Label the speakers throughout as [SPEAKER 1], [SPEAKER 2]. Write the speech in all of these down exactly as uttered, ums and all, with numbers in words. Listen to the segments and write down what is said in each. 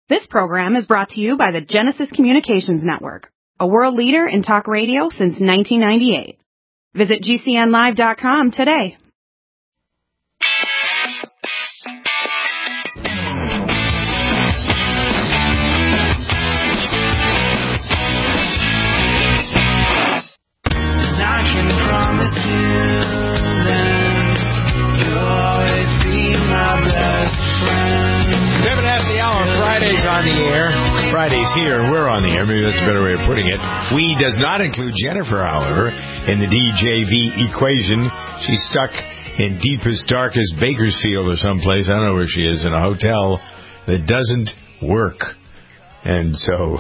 [SPEAKER 1] This program is brought to you by the Genesis Communications Network, a world leader in talk radio since nineteen ninety-eight. Visit G C N live dot com today.
[SPEAKER 2] Friday's on the air. Friday's here, and we're on the air. Maybe that's a better way of putting it. We does not include Jennifer, however, in the D J V equation. She's stuck in deepest, darkest Bakersfield or someplace. I don't know where she is, in a hotel that doesn't work. And so,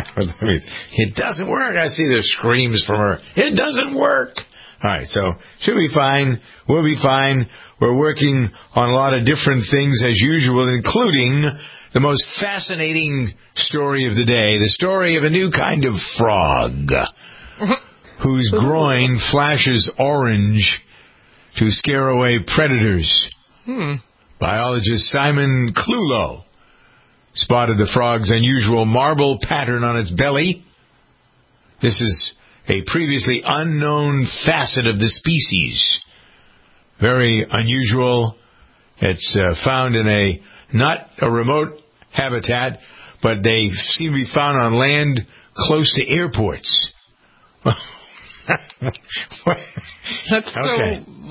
[SPEAKER 2] it doesn't work. I see the screams from her. It doesn't work. All right, so she'll be fine. We'll be fine. We're working on a lot of different things as usual, including the most fascinating story of the day, the story of a new kind of frog whose groin flashes orange to scare away predators. Hmm. Biologist Simon Clulow spotted the frog's unusual marble pattern on its belly. This is a previously unknown facet of the species. Very unusual. It's uh, found in a not a remote habitat, but they seem to be found on land close to airports.
[SPEAKER 3] That's
[SPEAKER 2] okay.
[SPEAKER 3] so... Okay,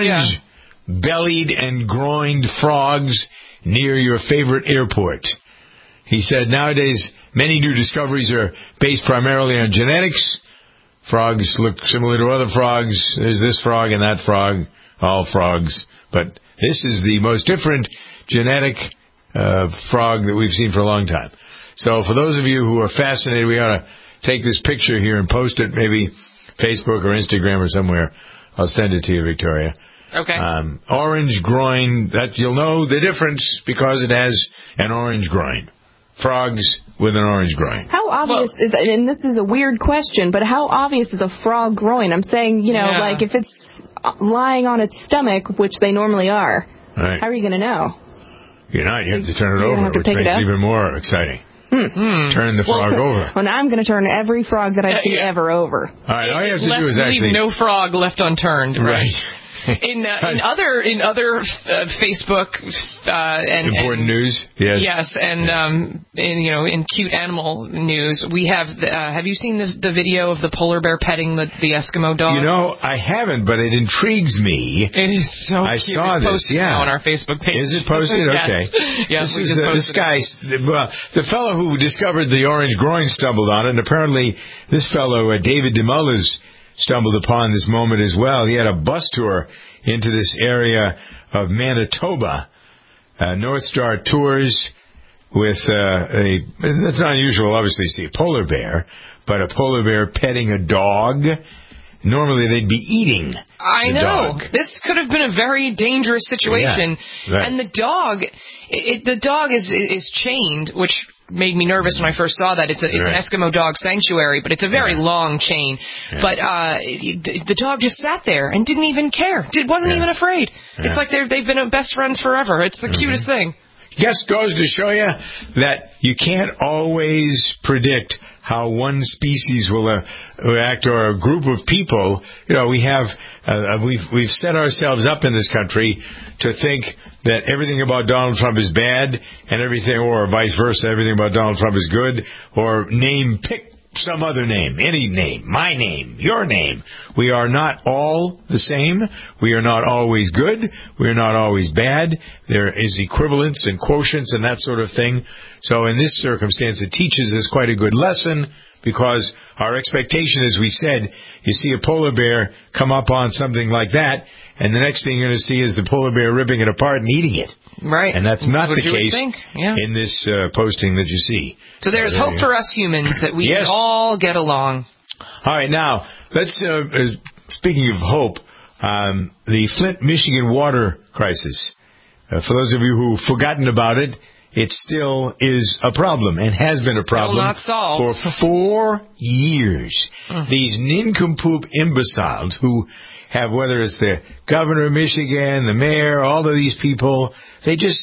[SPEAKER 2] Orange-bellied yeah. and groined frogs near your favorite airport. He said nowadays many new discoveries are based primarily on genetics. Frogs look similar to other frogs. There's this frog and that frog, all frogs. But this is the most different genetic uh, frog that we've seen for a long time. So for those of you who are fascinated, we ought to take this picture here and post it, maybe Facebook or Instagram or somewhere. I'll send it to you, Victoria.
[SPEAKER 3] Okay.
[SPEAKER 2] Um, orange groin, that you'll know the difference because it has an orange groin. Frogs with an orange groin.
[SPEAKER 1] How obvious
[SPEAKER 3] well,
[SPEAKER 1] is, and this is a weird question, but how obvious is a frog groin? I'm saying, you know,
[SPEAKER 3] yeah.
[SPEAKER 1] like if it's lying on its stomach, which they normally are,
[SPEAKER 2] right.
[SPEAKER 1] How are you going to know?
[SPEAKER 2] You're not. You have to turn it
[SPEAKER 1] You're
[SPEAKER 2] over,
[SPEAKER 1] have to
[SPEAKER 2] which
[SPEAKER 1] pick
[SPEAKER 2] makes
[SPEAKER 1] it,
[SPEAKER 2] it even more exciting.
[SPEAKER 1] Hmm.
[SPEAKER 2] Turn the frog
[SPEAKER 1] well,
[SPEAKER 2] over.
[SPEAKER 1] Well, now I'm going to turn every frog that I see
[SPEAKER 3] yeah.
[SPEAKER 1] ever over.
[SPEAKER 2] All right, all you have to
[SPEAKER 3] left,
[SPEAKER 2] do is actually...
[SPEAKER 3] Leave no frog left unturned. Right.
[SPEAKER 2] right.
[SPEAKER 3] In uh, in other in other uh, Facebook uh, and
[SPEAKER 2] important
[SPEAKER 3] and,
[SPEAKER 2] news, yes,
[SPEAKER 3] yes, and um, in you know in cute animal news, we have the, uh, have you seen the the video of the polar bear petting the, the Eskimo dog?
[SPEAKER 2] You know, I haven't, but it intrigues me.
[SPEAKER 3] It is so
[SPEAKER 2] I
[SPEAKER 3] cute.
[SPEAKER 2] saw
[SPEAKER 3] it's
[SPEAKER 2] this, yeah,
[SPEAKER 3] on our Facebook page.
[SPEAKER 2] Is it posted?
[SPEAKER 3] yes.
[SPEAKER 2] Okay.
[SPEAKER 3] Yes,
[SPEAKER 2] this
[SPEAKER 3] we
[SPEAKER 2] is
[SPEAKER 3] just
[SPEAKER 2] uh, this guy. Well, the fellow who discovered the orange groin stumbled on it, and apparently this fellow, uh, David DeMullers, stumbled upon this moment as well. He had a bus tour into this area of Manitoba, uh, North Star Tours, with uh, a, that's not unusual, obviously, to see a polar bear, but a polar bear petting a dog. Normally they'd be eating
[SPEAKER 3] I
[SPEAKER 2] the
[SPEAKER 3] know.
[SPEAKER 2] dog.
[SPEAKER 3] This could have been a very dangerous situation.
[SPEAKER 2] Yeah, right.
[SPEAKER 3] And the dog, it, the dog is is chained, which made me nervous when I first saw that. It's a, it's
[SPEAKER 2] right.
[SPEAKER 3] an Eskimo dog sanctuary, but it's a very
[SPEAKER 2] yeah.
[SPEAKER 3] long chain.
[SPEAKER 2] Yeah.
[SPEAKER 3] But uh, the, the dog just sat there and didn't even care. It wasn't
[SPEAKER 2] yeah.
[SPEAKER 3] even afraid.
[SPEAKER 2] Yeah.
[SPEAKER 3] It's like they're, they've been best friends forever. It's the mm-hmm. cutest thing.
[SPEAKER 2] Just goes to show you that you can't always predict how one species will uh, react, or a group of people. You know, we have uh, we've we've set ourselves up in this country to think that everything about Donald Trump is bad, and everything, or vice versa, everything about Donald Trump is good, or name pick some other name, any name, my name, your name. We are not all the same. We are not always good. We are not always bad. There is equivalence and quotients and that sort of thing. So in this circumstance, it teaches us quite a good lesson, because our expectation, as we said, you see a polar bear come up on something like that, and the next thing you're going to see is the polar bear ripping it apart and eating it.
[SPEAKER 3] Right.
[SPEAKER 2] And that's not
[SPEAKER 3] that's
[SPEAKER 2] the case
[SPEAKER 3] yeah.
[SPEAKER 2] in this uh, posting that you see.
[SPEAKER 3] So there's
[SPEAKER 2] uh,
[SPEAKER 3] hope for us humans that we
[SPEAKER 2] yes.
[SPEAKER 3] can all get along.
[SPEAKER 2] All right, now, let's, uh, uh, speaking of hope, um, the Flint, Michigan water crisis. Uh, for those of you who've forgotten about it, it still is a problem, and has been a problem
[SPEAKER 3] still not solved.
[SPEAKER 2] for four years. Mm. These nincompoop imbeciles who have, whether it's the governor of Michigan, the mayor, all of these people, they just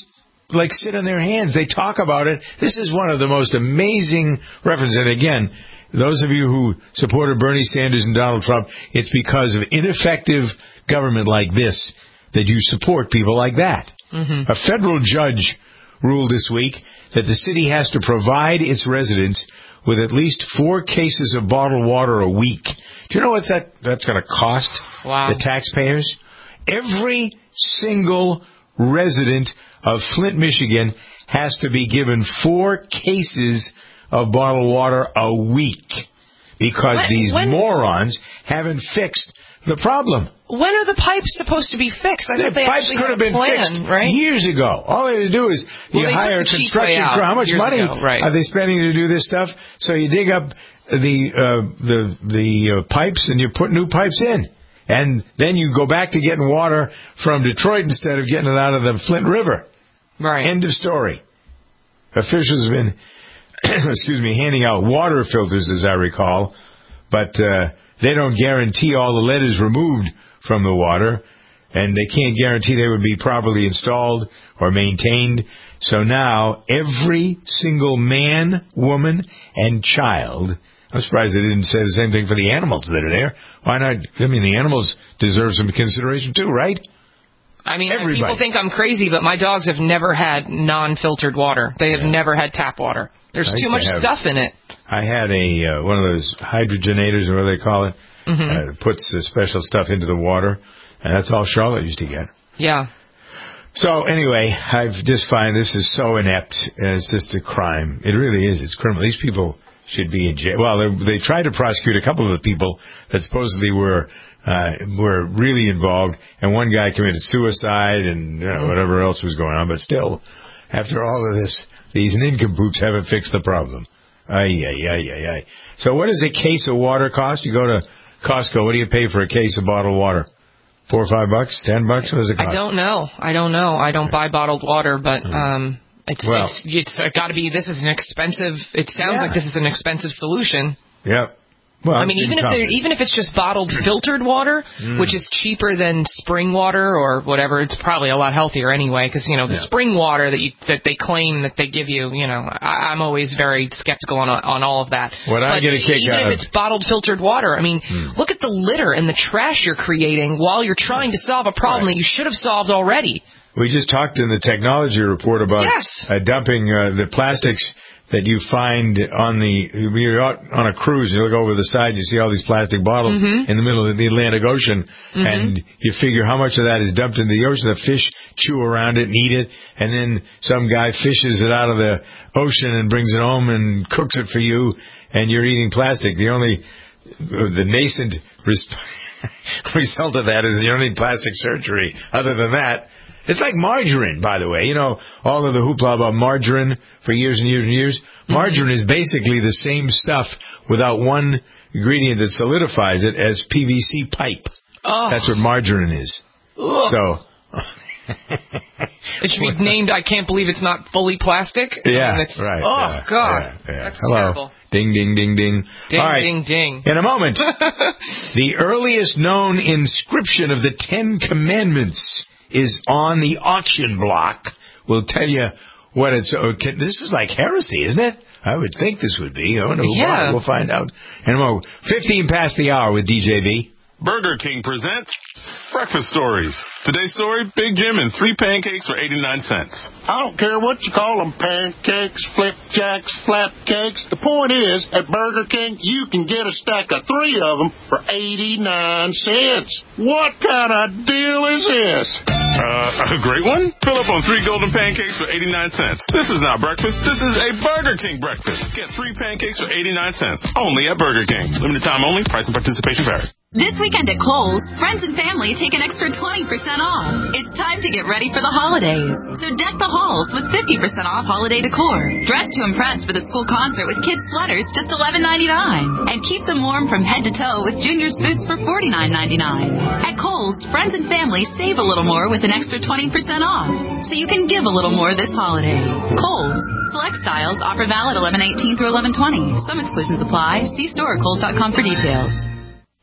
[SPEAKER 2] like sit on their hands. They talk about it. This is one of the most amazing references. And again, those of you who supported Bernie Sanders and Donald Trump, it's because of ineffective government like this that you support people like that. Mm-hmm. A federal judge ruled this week that the city has to provide its residents with at least four cases of bottled water a week. Do you know what that that's going to cost
[SPEAKER 3] wow.
[SPEAKER 2] the taxpayers? Every single resident of Flint, Michigan has to be given four cases of bottled water a week because
[SPEAKER 3] when,
[SPEAKER 2] these
[SPEAKER 3] when,
[SPEAKER 2] morons haven't fixed the problem.
[SPEAKER 3] When are the pipes supposed to be fixed? I
[SPEAKER 2] the
[SPEAKER 3] thought they
[SPEAKER 2] pipes
[SPEAKER 3] actually
[SPEAKER 2] could
[SPEAKER 3] had
[SPEAKER 2] have
[SPEAKER 3] a
[SPEAKER 2] been
[SPEAKER 3] plan,
[SPEAKER 2] fixed
[SPEAKER 3] right?
[SPEAKER 2] years ago. All they had to do is
[SPEAKER 3] well,
[SPEAKER 2] you hire a construction crew. How much money
[SPEAKER 3] ago, right.
[SPEAKER 2] are they spending to do this stuff? So you dig up the uh, the the uh, pipes and you put new pipes in, and then you go back to getting water from Detroit instead of getting it out of the Flint River.
[SPEAKER 3] Right.
[SPEAKER 2] End of story. Officials have been, excuse me, handing out water filters, as I recall, but uh, they don't guarantee all the lead is removed from the water, and they can't guarantee they would be properly installed or maintained. So now every single man, woman, and child, I'm surprised they didn't say the same thing for the animals that are there. Why not? I mean, the animals deserve some consideration too, right?
[SPEAKER 3] I mean,
[SPEAKER 2] Everybody.
[SPEAKER 3] People think I'm crazy, but my dogs have never had non-filtered water. They have yeah. never had tap water. There's too much have, stuff in it.
[SPEAKER 2] I had a uh, one of those hydrogenators, or what do they call it, mm-hmm. uh, puts uh, special stuff into the water, and that's all Charlotte used to get.
[SPEAKER 3] Yeah.
[SPEAKER 2] So anyway, I just find this is so inept, and it's just a crime. It really is. It's criminal. These people should be in jail. Well, they, they tried to prosecute a couple of the people that supposedly were uh, were really involved, and one guy committed suicide and you know, mm-hmm. whatever else was going on. But still, after all of this, these nincompoops haven't fixed the problem. Ay, ay, ay, ay, ay. So what does a case of water cost? You go to Costco, what do you pay for a case of bottled water? Four or five bucks? Ten bucks? What does it cost?
[SPEAKER 3] I don't know. I don't know. I don't buy bottled water, but um, it's
[SPEAKER 2] well,
[SPEAKER 3] it's, it's got to be. This is an expensive. It sounds
[SPEAKER 2] yeah.
[SPEAKER 3] like this is an expensive solution.
[SPEAKER 2] Yep. Well,
[SPEAKER 3] I mean, even if they're, even if it's just bottled filtered water, mm. which is cheaper than spring water or whatever, it's probably a lot healthier anyway. Because you know the yeah. spring water that you that they claim that they give you, you know, I, I'm always very skeptical on on all of that.
[SPEAKER 2] What
[SPEAKER 3] but
[SPEAKER 2] I get a kick
[SPEAKER 3] even
[SPEAKER 2] out
[SPEAKER 3] if
[SPEAKER 2] of
[SPEAKER 3] it's bottled filtered water, I mean, mm. look at the litter and the trash you're creating while you're trying to solve a problem right. that you should have solved already.
[SPEAKER 2] We just talked in the technology report about
[SPEAKER 3] yes.
[SPEAKER 2] uh, dumping uh, the plastics that you find on the, you're out on a cruise, you look over the side, you see all these plastic bottles mm-hmm. in the middle of the Atlantic Ocean, mm-hmm. and you figure how much of that is dumped into the ocean. The fish chew around it and eat it, and then some guy fishes it out of the ocean and brings it home and cooks it for you, and you're eating plastic. The only, the nascent res- result of that is you don't need plastic surgery. Other than that, it's like margarine, by the way. You know, all of the hoopla about margarine for years and years and years. Margarine mm-hmm. is basically the same stuff without one ingredient that solidifies it as P V C pipe. Oh. That's what margarine is. Ugh. So
[SPEAKER 3] it should be named I Can't Believe It's Not Fully Plastic.
[SPEAKER 2] Yeah,
[SPEAKER 3] I mean, it's,
[SPEAKER 2] right.
[SPEAKER 3] Oh,
[SPEAKER 2] yeah,
[SPEAKER 3] God.
[SPEAKER 2] Yeah, yeah.
[SPEAKER 3] That's
[SPEAKER 2] Hello.
[SPEAKER 3] terrible.
[SPEAKER 2] Ding, ding, ding, ding.
[SPEAKER 3] Ding,
[SPEAKER 2] all right.
[SPEAKER 3] ding, ding.
[SPEAKER 2] In a moment, the earliest known inscription of the Ten Commandments is on the auction block. We'll tell you what it's... Okay, this is like heresy, isn't it? I would think this would be. I wonder who
[SPEAKER 3] yeah.
[SPEAKER 2] We'll find out in a moment. fifteen past the hour with D J V.
[SPEAKER 4] Burger King presents Breakfast Stories. Today's story, Big Jim and three pancakes for eighty-nine cents.
[SPEAKER 5] I don't care what you call them, pancakes, flipjacks, flapcakes. The point is, at Burger King, you can get a stack of three of them for eighty-nine cents. What kind of deal is this?
[SPEAKER 4] Uh, a great one? Fill up on three golden pancakes for eighty-nine cents. This is not breakfast. This is a Burger King breakfast. Get three pancakes for eighty-nine cents. Only at Burger King. Limited time only. Price and participation vary.
[SPEAKER 6] This weekend at Kohl's, friends and family take an extra twenty percent off. It's time to get ready for the holidays. So deck the halls with fifty percent off holiday decor. Dress to impress for the school concert with kids' sweaters just eleven ninety-nine. And keep them warm from head to toe with juniors' boots for forty-nine ninety-nine. At Kohl's, friends and family save a little more with an extra twenty percent off. So you can give a little more this holiday. Kohl's. Select styles. Offer valid eleven eighteen through eleven twenty. Some exclusions apply. See store at kohls dot com for details.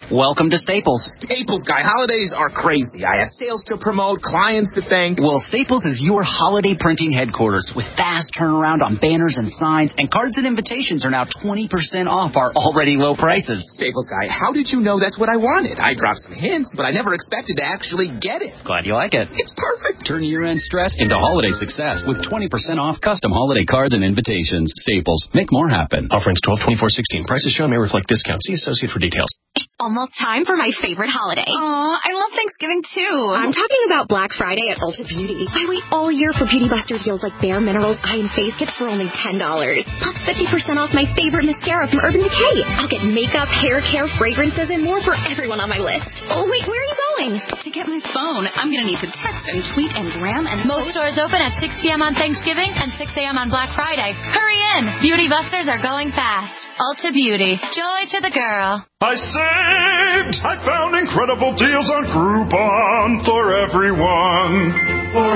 [SPEAKER 7] Welcome to Staples.
[SPEAKER 8] Staples, guy. Holidays are crazy. I have sales to promote, clients to thank.
[SPEAKER 7] Well, Staples is your holiday printing headquarters with fast turnaround on banners and signs, and cards and invitations are now twenty percent off our already low prices.
[SPEAKER 8] Staples, guy, how did you know that's what I wanted? I dropped some hints, but I never expected to actually get it.
[SPEAKER 7] Glad you like it.
[SPEAKER 8] It's perfect.
[SPEAKER 9] Turn year-end stress into holiday success with twenty percent off custom holiday cards and invitations. Staples. Make more happen.
[SPEAKER 10] Offerings twelve twenty-four sixteen. Prices shown may reflect discounts. See associate for details.
[SPEAKER 11] It's almost time for my favorite holiday.
[SPEAKER 12] Aw, I love Thanksgiving too.
[SPEAKER 11] I'm talking about Black Friday at Ulta Beauty. I wait all year for Beauty Buster deals like Bare Minerals Eye and Face Kits for only ten dollars. Plus fifty percent off my favorite mascara from Urban Decay. I'll get makeup, hair care, fragrances, and more for everyone on my list. Oh, wait, where are you going?
[SPEAKER 6] To get my phone, I'm going to need to text and tweet and gram and...
[SPEAKER 13] Most stores open at six p.m. on Thanksgiving and six a.m. on Black Friday. Hurry in! Beauty Busters are going fast. Ulta Beauty. Joy to the girl.
[SPEAKER 14] I saved! I found incredible deals on Groupon for everyone. For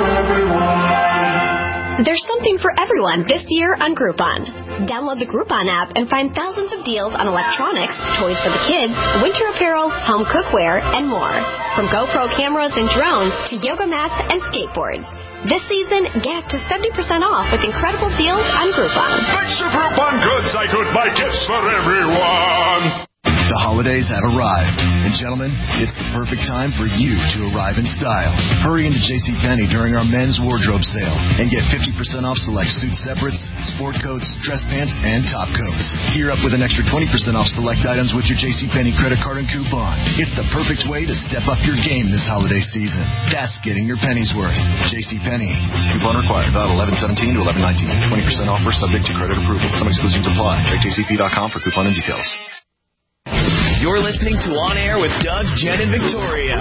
[SPEAKER 14] everyone.
[SPEAKER 11] There's something for everyone this year on Groupon. Download the Groupon app and find thousands of deals on electronics, toys for the kids, winter apparel, home cookware, and more. From GoPro cameras and drones to yoga mats and skateboards. This season, get up to seventy percent off with incredible deals on Groupon.
[SPEAKER 14] Thanks to Groupon Goods, I could buy gifts for everyone.
[SPEAKER 15] The holidays have arrived, and gentlemen, it's the perfect time for you to arrive in style. Hurry into JCPenney during our men's wardrobe sale and get fifty percent off select suit separates, sport coats, dress pants, and top coats. Gear up with an extra twenty percent off select items with your JCPenney credit card and coupon. It's the perfect way to step up your game this holiday season. That's getting your pennies worth. JCPenney. Coupon required. Valid eleven seventeen to eleven nineteen. twenty percent offer subject to credit approval. Some exclusions apply. Check J C P dot com for coupon and details.
[SPEAKER 16] You're listening to On Air with Doug, Jen, and Victoria.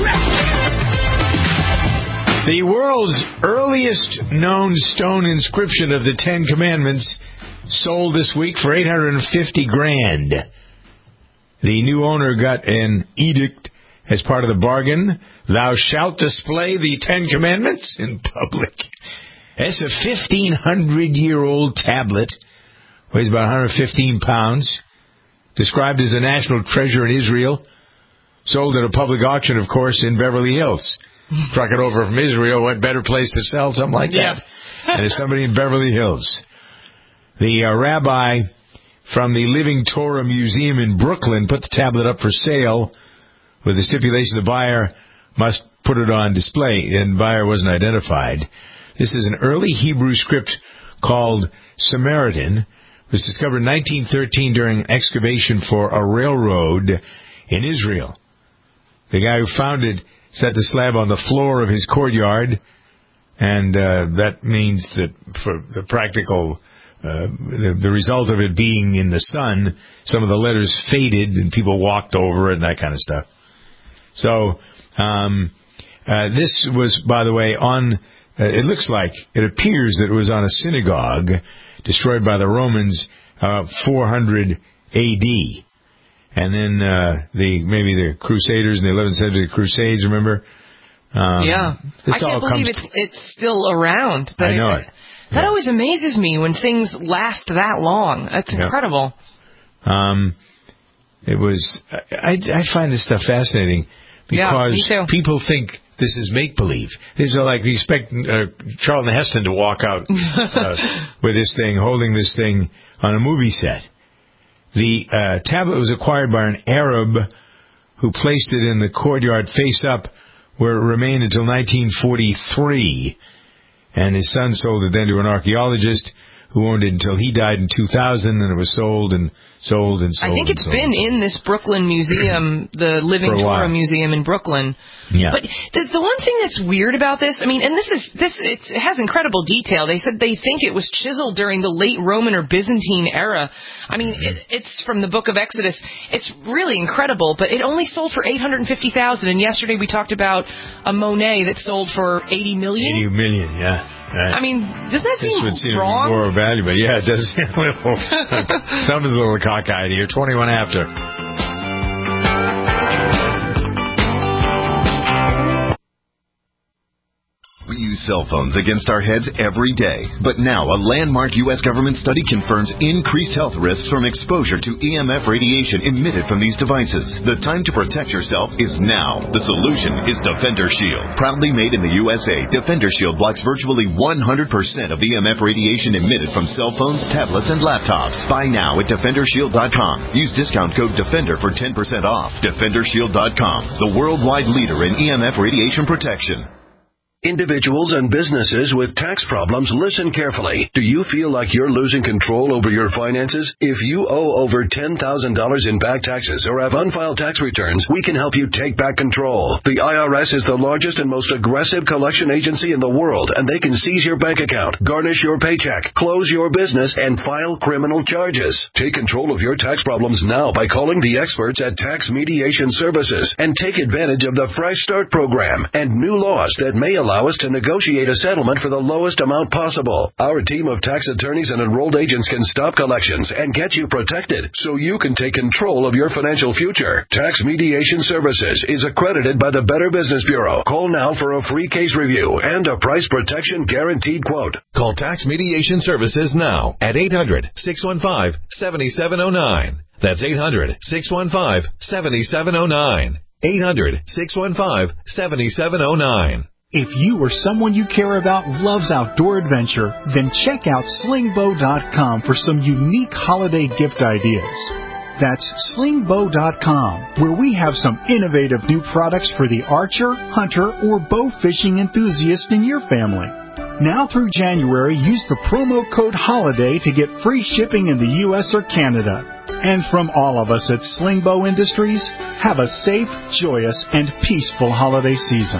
[SPEAKER 2] The world's earliest known stone inscription of the Ten Commandments sold this week for eight hundred fifty grand. The new owner got an edict as part of the bargain. Thou shalt display the Ten Commandments in public. It's a fifteen hundred year old tablet. Weighs about one hundred fifteen pounds. Described as a national treasure in Israel. Sold at a public auction, of course, in Beverly Hills. Truck it over from Israel. What better place to sell something like that? And there's somebody in Beverly Hills. The uh, rabbi from the Living Torah Museum in Brooklyn put the tablet up for sale with the stipulation the buyer must put it on display, and the buyer wasn't identified. This is an early Hebrew script called Samaritan. It was discovered in nineteen thirteen during excavation for a railroad in Israel. The guy who found it set the slab on the floor of his courtyard, and uh, that means that for the practical, uh, the, the result of it being in the sun, some of the letters faded and people walked over it and that kind of stuff. So um, uh, this was, by the way, on, uh, it looks like, it appears that it was on a synagogue destroyed by the Romans, uh, four hundred A D. And then, uh, the, maybe the Crusaders in the eleventh century, the Crusades, remember? Um,
[SPEAKER 3] yeah. I can't believe it's, it's still around.
[SPEAKER 2] I know it.
[SPEAKER 3] it. That yeah. always amazes me when things last that long. That's yeah. incredible.
[SPEAKER 2] Um, it was, I, I find this stuff fascinating because
[SPEAKER 3] yeah,
[SPEAKER 2] people think this is make-believe. These are like, you expect uh, Charlton Heston to walk out uh, with this thing, holding this thing on a movie set. The uh, tablet was acquired by an Arab who placed it in the courtyard face up, where it remained until nineteen forty-three. And his son sold it then to an archaeologist who owned it until he died in two thousand, and it was sold and sold and sold.
[SPEAKER 3] I think it's
[SPEAKER 2] sold.
[SPEAKER 3] been in this Brooklyn museum, the Living Torah Museum in Brooklyn.
[SPEAKER 2] Yeah.
[SPEAKER 3] But the, the one thing that's weird about this, I mean, and this is this it's, it has incredible detail. They said they think it was chiseled during the late Roman or Byzantine era. I mean, it, it's from the Book of Exodus. It's really incredible, but it only sold for eight hundred fifty thousand. And yesterday we talked about a Monet that sold for eighty million.
[SPEAKER 2] Eighty million, yeah. Right.
[SPEAKER 3] I mean, doesn't that
[SPEAKER 2] this
[SPEAKER 3] seem
[SPEAKER 2] would seem
[SPEAKER 3] wrong?
[SPEAKER 2] More valuable. Yeah, it does. Something's a little cockeyed here. Twenty-one after.
[SPEAKER 15] We use
[SPEAKER 17] cell phones against our heads every day. But now, a landmark U S government study confirms increased health risks from exposure to E M F radiation emitted from these devices. The time to protect yourself is now. The solution is Defender Shield. Proudly made in the U S A, Defender Shield blocks virtually one hundred percent of E M F radiation emitted from cell phones, tablets, and laptops. Buy now at Defender Shield dot com. Use discount code DEFENDER for ten percent off. Defender Shield dot com, the worldwide leader in E M F radiation protection.
[SPEAKER 18] Individuals and businesses with tax problems, listen carefully. Do you feel like you're losing control over your finances? If you owe over ten thousand dollars in back taxes or have unfiled tax returns, we can help you take back control. The I R S is the largest and most aggressive collection agency in the world, and they can seize your bank account, garnish your paycheck, close your business, and file criminal charges. Take control of your tax problems now by calling the experts at Tax Mediation Services and take advantage of the Fresh Start program and new laws that may allow us to negotiate a settlement for the lowest amount possible. Our team of tax attorneys and enrolled agents can stop collections and get you protected so you can take control of your financial future. Tax Mediation Services is accredited by the Better Business Bureau. Call now for a free case review and a price protection guaranteed quote.
[SPEAKER 19] Call Tax Mediation Services now at eight hundred, six one five, seven seven zero nine. That's eight hundred, six one five, seven seven zero nine. eight hundred, six one five, seven seven zero nine.
[SPEAKER 20] If you or someone you care about loves outdoor adventure, then check out sling bow dot com for some unique holiday gift ideas. That's sling bow dot com, where we have some innovative new products for the archer, hunter, or bow fishing enthusiast in your family. Now through January, use the promo code HOLIDAY to get free shipping in the U S or Canada. And from all of us at Sling Bow Industries, have a safe, joyous, and peaceful holiday season.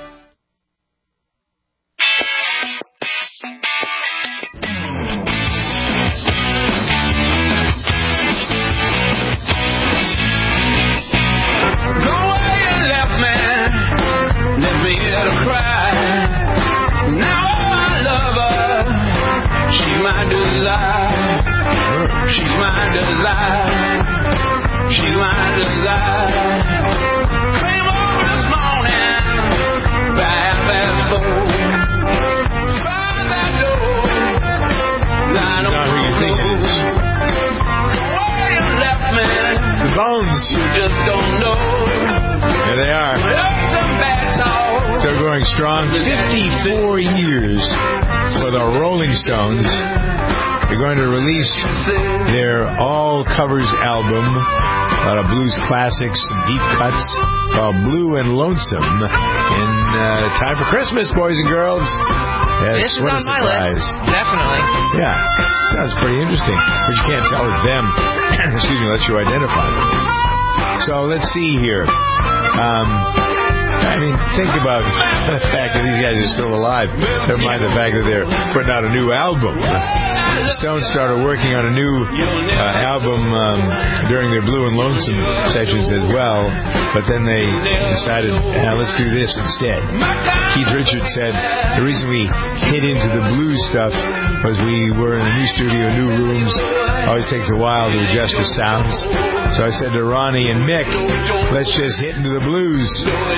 [SPEAKER 2] Strong, fifty-four years for the Rolling Stones. They're going to release their all covers album, a lot of blues classics, some deep cuts, called Blue and Lonesome, in uh, time for Christmas, boys and girls. Yes,
[SPEAKER 3] this is on my list, definitely.
[SPEAKER 2] Yeah, sounds pretty interesting, but you can't tell it's them. Excuse me, unless you identify them. So let's see here. Um... I mean, think about the fact that these guys are still alive. Never mind the fact that they're putting out a new album. The Stones started working on a new uh, album um, during their Blue and Lonesome sessions as well, but then they decided, eh, let's do this instead. Keith Richards said the reason we hit into the blues stuff was we were in a new studio, new rooms. Always takes a while to adjust the sounds. So I said to Ronnie and Mick, let's just hit into the blues.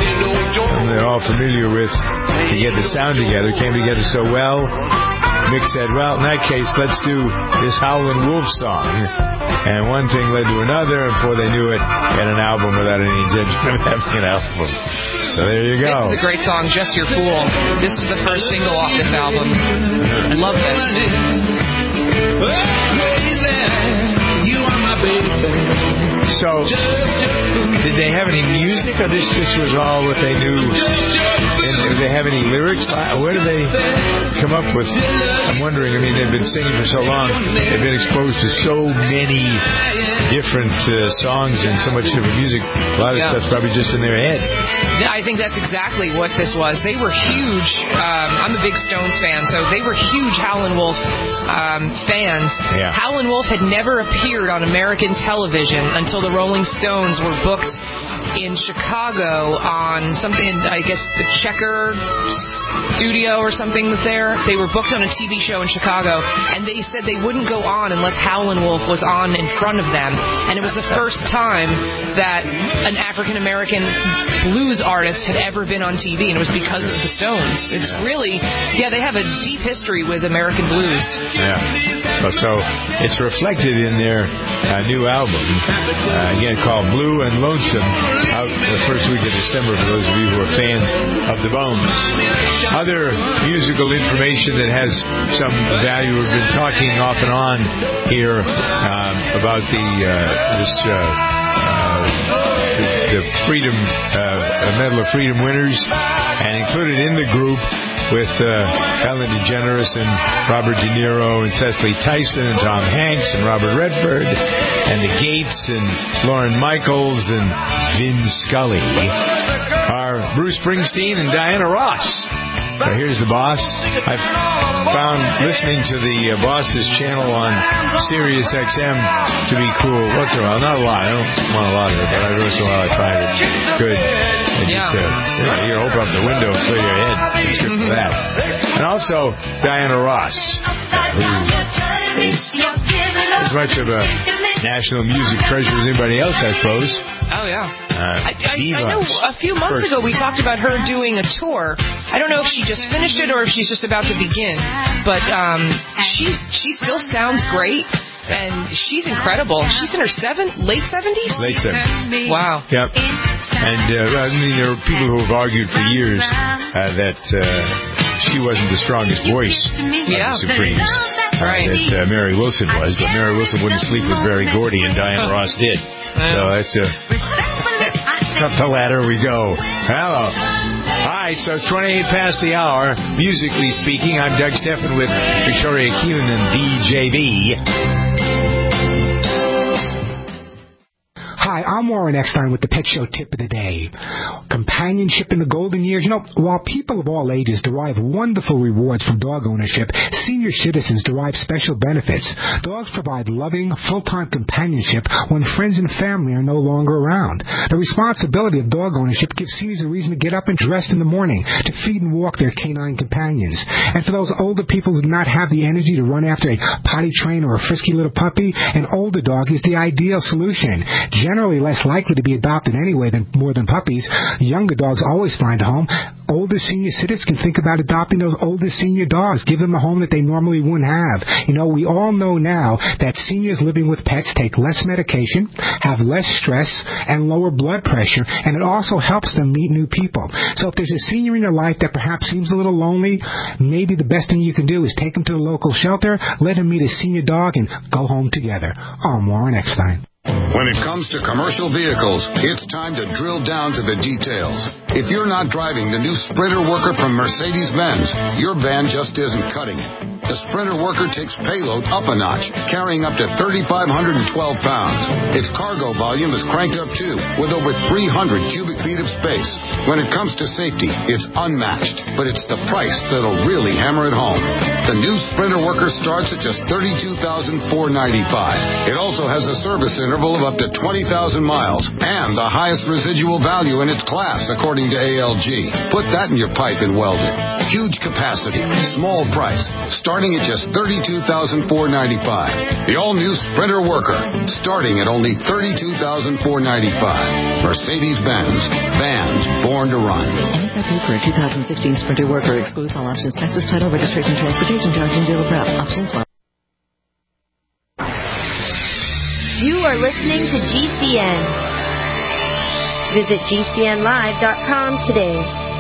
[SPEAKER 2] And they're all familiar with to get the sound together. Came together so well. Mick said, well, in that case, let's do this Howlin' Wolf song. And one thing led to another, and before they knew it, had an album without any intention of having an album. So there you go.
[SPEAKER 3] This is a great song, Just Your Fool. This is the first single off this album. I love this.
[SPEAKER 2] You are my baby. So, did they have any music, or this just was all what they knew? And did they have any lyrics? Where did they come up with? I'm wondering. I mean, they've been singing for so long. They've been exposed to so many different uh, songs and so much different music. A lot of yeah. stuff's probably just in their head.
[SPEAKER 3] Yeah, I think that's exactly what this was. They were huge. Um, I'm a big Stones fan, so they were huge Howlin' Wolf um, fans.
[SPEAKER 2] Yeah.
[SPEAKER 3] Howlin' Wolf had never appeared on American television until the Rolling Stones were booked in Chicago on something, I guess, the Checker studio or something was there. They were booked on a T V show in Chicago, and they said they wouldn't go on unless Howlin' Wolf was on in front of them. And it was the first time that an African-American blues artist had ever been on T V, and it was because of the Stones. It's really, yeah, they have a deep history with American blues.
[SPEAKER 2] Yeah. So it's reflected in their uh, new album, uh, again called Blue and Lonesome, out the first week of December for those of you who are fans of the Bones. Other musical information that has some value, we've been talking off and on here um, about the uh, this uh, uh, the, the Freedom uh, Medal of Freedom winners, and included in the group with uh, Ellen DeGeneres and Robert De Niro and Cecily Tyson and Tom Hanks and Robert Redford and the Gates and Lorne Michaels and Vin Scully are Bruce Springsteen and Diana Ross. So here's the boss. I've found listening to the uh, boss's channel on Sirius X M to be cool. Once in a while, not a lot. I don't want a lot of it, but every once in a while I find it good. And
[SPEAKER 3] yeah.
[SPEAKER 2] Just, uh, you know, you open up the window and clear your head. It's good for that. And also Diana Ross, who is as much of a national music treasure as anybody else, I suppose.
[SPEAKER 3] Oh, yeah.
[SPEAKER 2] Uh,
[SPEAKER 3] I, I, I know a few months ago we talked about her doing a tour. I don't know if she just finished it or if she's just about to begin. But um, she's she still sounds great. And she's incredible. She's in her seven, late seventies?
[SPEAKER 2] Late seventies.
[SPEAKER 3] Wow.
[SPEAKER 2] Yep. And uh, I mean, there are people who have argued for years uh, that uh, she wasn't the strongest voice
[SPEAKER 3] yeah.
[SPEAKER 2] of the Supremes.
[SPEAKER 3] Right.
[SPEAKER 2] Uh, that uh, Mary Wilson was, but Mary Wilson wouldn't sleep with Berry Gordy, and Diana Ross did. So that's a uh, up the ladder we go. Hello. All right, so it's twenty-eight past the hour. Musically speaking, I'm Doug Steffen with Victoria Keelan and D J V.
[SPEAKER 21] Hi, I'm Warren Eckstein with the Pet Show Tip of the Day. Companionship in the golden years. You know, while people of all ages derive wonderful rewards from dog ownership, senior citizens derive special benefits. Dogs provide loving, full-time companionship when friends and family are no longer around. The responsibility of dog ownership gives seniors a reason to get up and dress in the morning to feed and walk their canine companions. And for those older people who do not have the energy to run after a potty train or a frisky little puppy, an older dog is the ideal solution. Generally less likely to be adopted anyway than more than puppies. Younger dogs always find a home. Older senior citizens can think about adopting those older senior dogs. Give them a home that they normally wouldn't have. You know, we all know now that seniors living with pets take less medication, have less stress, and lower blood pressure, and it also helps them meet new people. So if there's a senior in your life that perhaps seems a little lonely, maybe the best thing you can do is take them to the local shelter, let them meet a senior dog, and go home together. I'm Warren Eckstein.
[SPEAKER 22] When it comes to commercial vehicles, it's time to drill down to the details. If you're not driving the new Sprinter Worker from Mercedes-Benz, your van just isn't cutting it. The Sprinter Worker takes payload up a notch, carrying up to three thousand five hundred twelve pounds. Its cargo volume is cranked up too, with over three hundred cubic feet of space. When it comes to safety, it's unmatched, but it's the price that'll really hammer it home. The new Sprinter Worker starts at just thirty-two thousand four hundred ninety-five dollars. It also has a service interval of up to twenty thousand miles and the highest residual value in its class, according to A L G. Put that in your pipe and weld it. Huge capacity, small price, starting at just thirty-two thousand four hundred ninety-five dollars. The all-new Sprinter Worker, starting at only thirty-two thousand four hundred ninety-five dollars. Mercedes-Benz, vans born to run.
[SPEAKER 23] M S R P for a two thousand sixteen Sprinter Worker excludes all options, taxes, title, registration, transportation charge, and dealer prep. Options fine.
[SPEAKER 24] You are listening to G C N. Visit G C N live dot com today.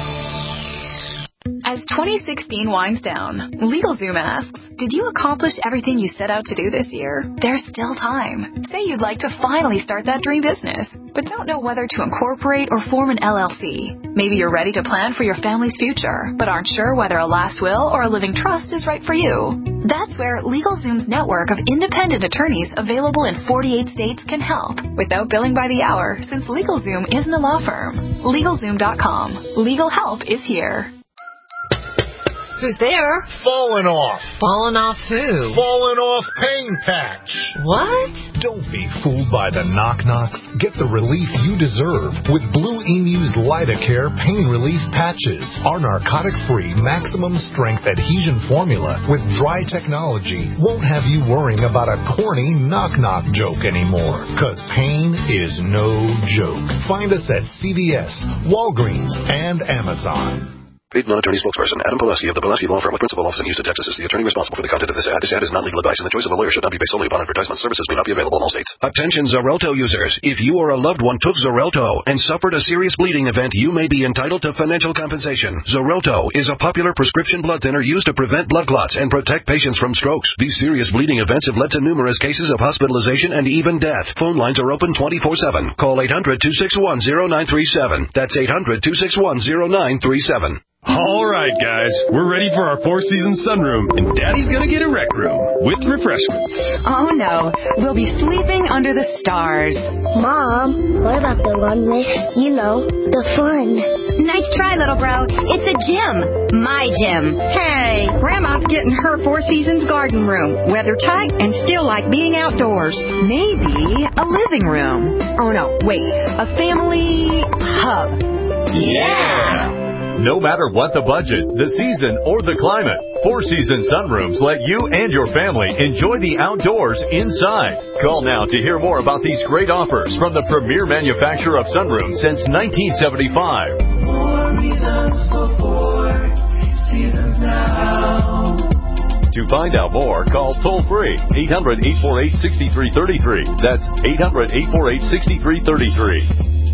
[SPEAKER 12] As twenty sixteen winds down, LegalZoom asks, did you accomplish everything you set out to do this year? There's still time. Say you'd like to finally start that dream business, but don't know whether to incorporate or form an L L C. Maybe you're ready to plan for your family's future, but aren't sure whether a last will or a living trust is right for you. That's where LegalZoom's network of independent attorneys available in forty-eight states can help, without billing by the hour, since LegalZoom isn't a law firm. LegalZoom dot com. Legal help is here.
[SPEAKER 5] Who's there? Falling off.
[SPEAKER 25] Falling off who?
[SPEAKER 5] Falling off paint.
[SPEAKER 1] patch.
[SPEAKER 3] What?
[SPEAKER 1] Don't be fooled by the knock-knocks. Get the relief you deserve with Blue Emu's Lidocare Pain Relief Patches. Our narcotic-free, maximum-strength adhesion formula with dry technology won't have you worrying about a corny knock-knock joke anymore. Because pain is no joke. Find us at C V S, Walgreens, and Amazon.
[SPEAKER 18] Paid non-attorney spokesperson Adam Pileski of the Pileski Law Firm with principal office in Houston, Texas is the attorney responsible for the content of this ad. This ad is not legal advice, and the choice of a lawyer should not be based solely upon advertisement. Services may not be available in all states.
[SPEAKER 4] Attention Xarelto users. If you or a loved one took Xarelto and suffered a serious bleeding event, you may be entitled to financial compensation. Xarelto is a popular prescription blood thinner used to prevent blood clots and protect patients from strokes. These serious bleeding events have led to numerous cases of hospitalization and even death. Phone lines are open twenty-four seven. Call eight hundred, two six one, zero nine three seven. That's eight hundred, two six one, zero nine three seven.
[SPEAKER 7] All right, guys, we're ready for our Four Seasons sunroom, and Daddy's gonna get a rec room with refreshments.
[SPEAKER 12] Oh, no. We'll be sleeping under the stars.
[SPEAKER 8] Mom, what about the one next, you know, the fun?
[SPEAKER 25] Nice try, little bro. It's a gym. My gym.
[SPEAKER 12] Hey, Grandma's getting her Four Seasons garden room. Weather tight and still like being outdoors. Maybe a living room. Oh, no, wait. A family hub.
[SPEAKER 19] Yeah! No matter what the budget, the season, or the climate, Four Seasons Sunrooms let you and your family enjoy the outdoors inside. Call now to hear more about these great offers from the premier manufacturer of sunrooms since nineteen seventy-five.
[SPEAKER 26] Four reasons for four seasons now.
[SPEAKER 19] To find out more, call toll-free eight hundred, eight four eight, six three three three. That's eight hundred, eight four eight, six three three three.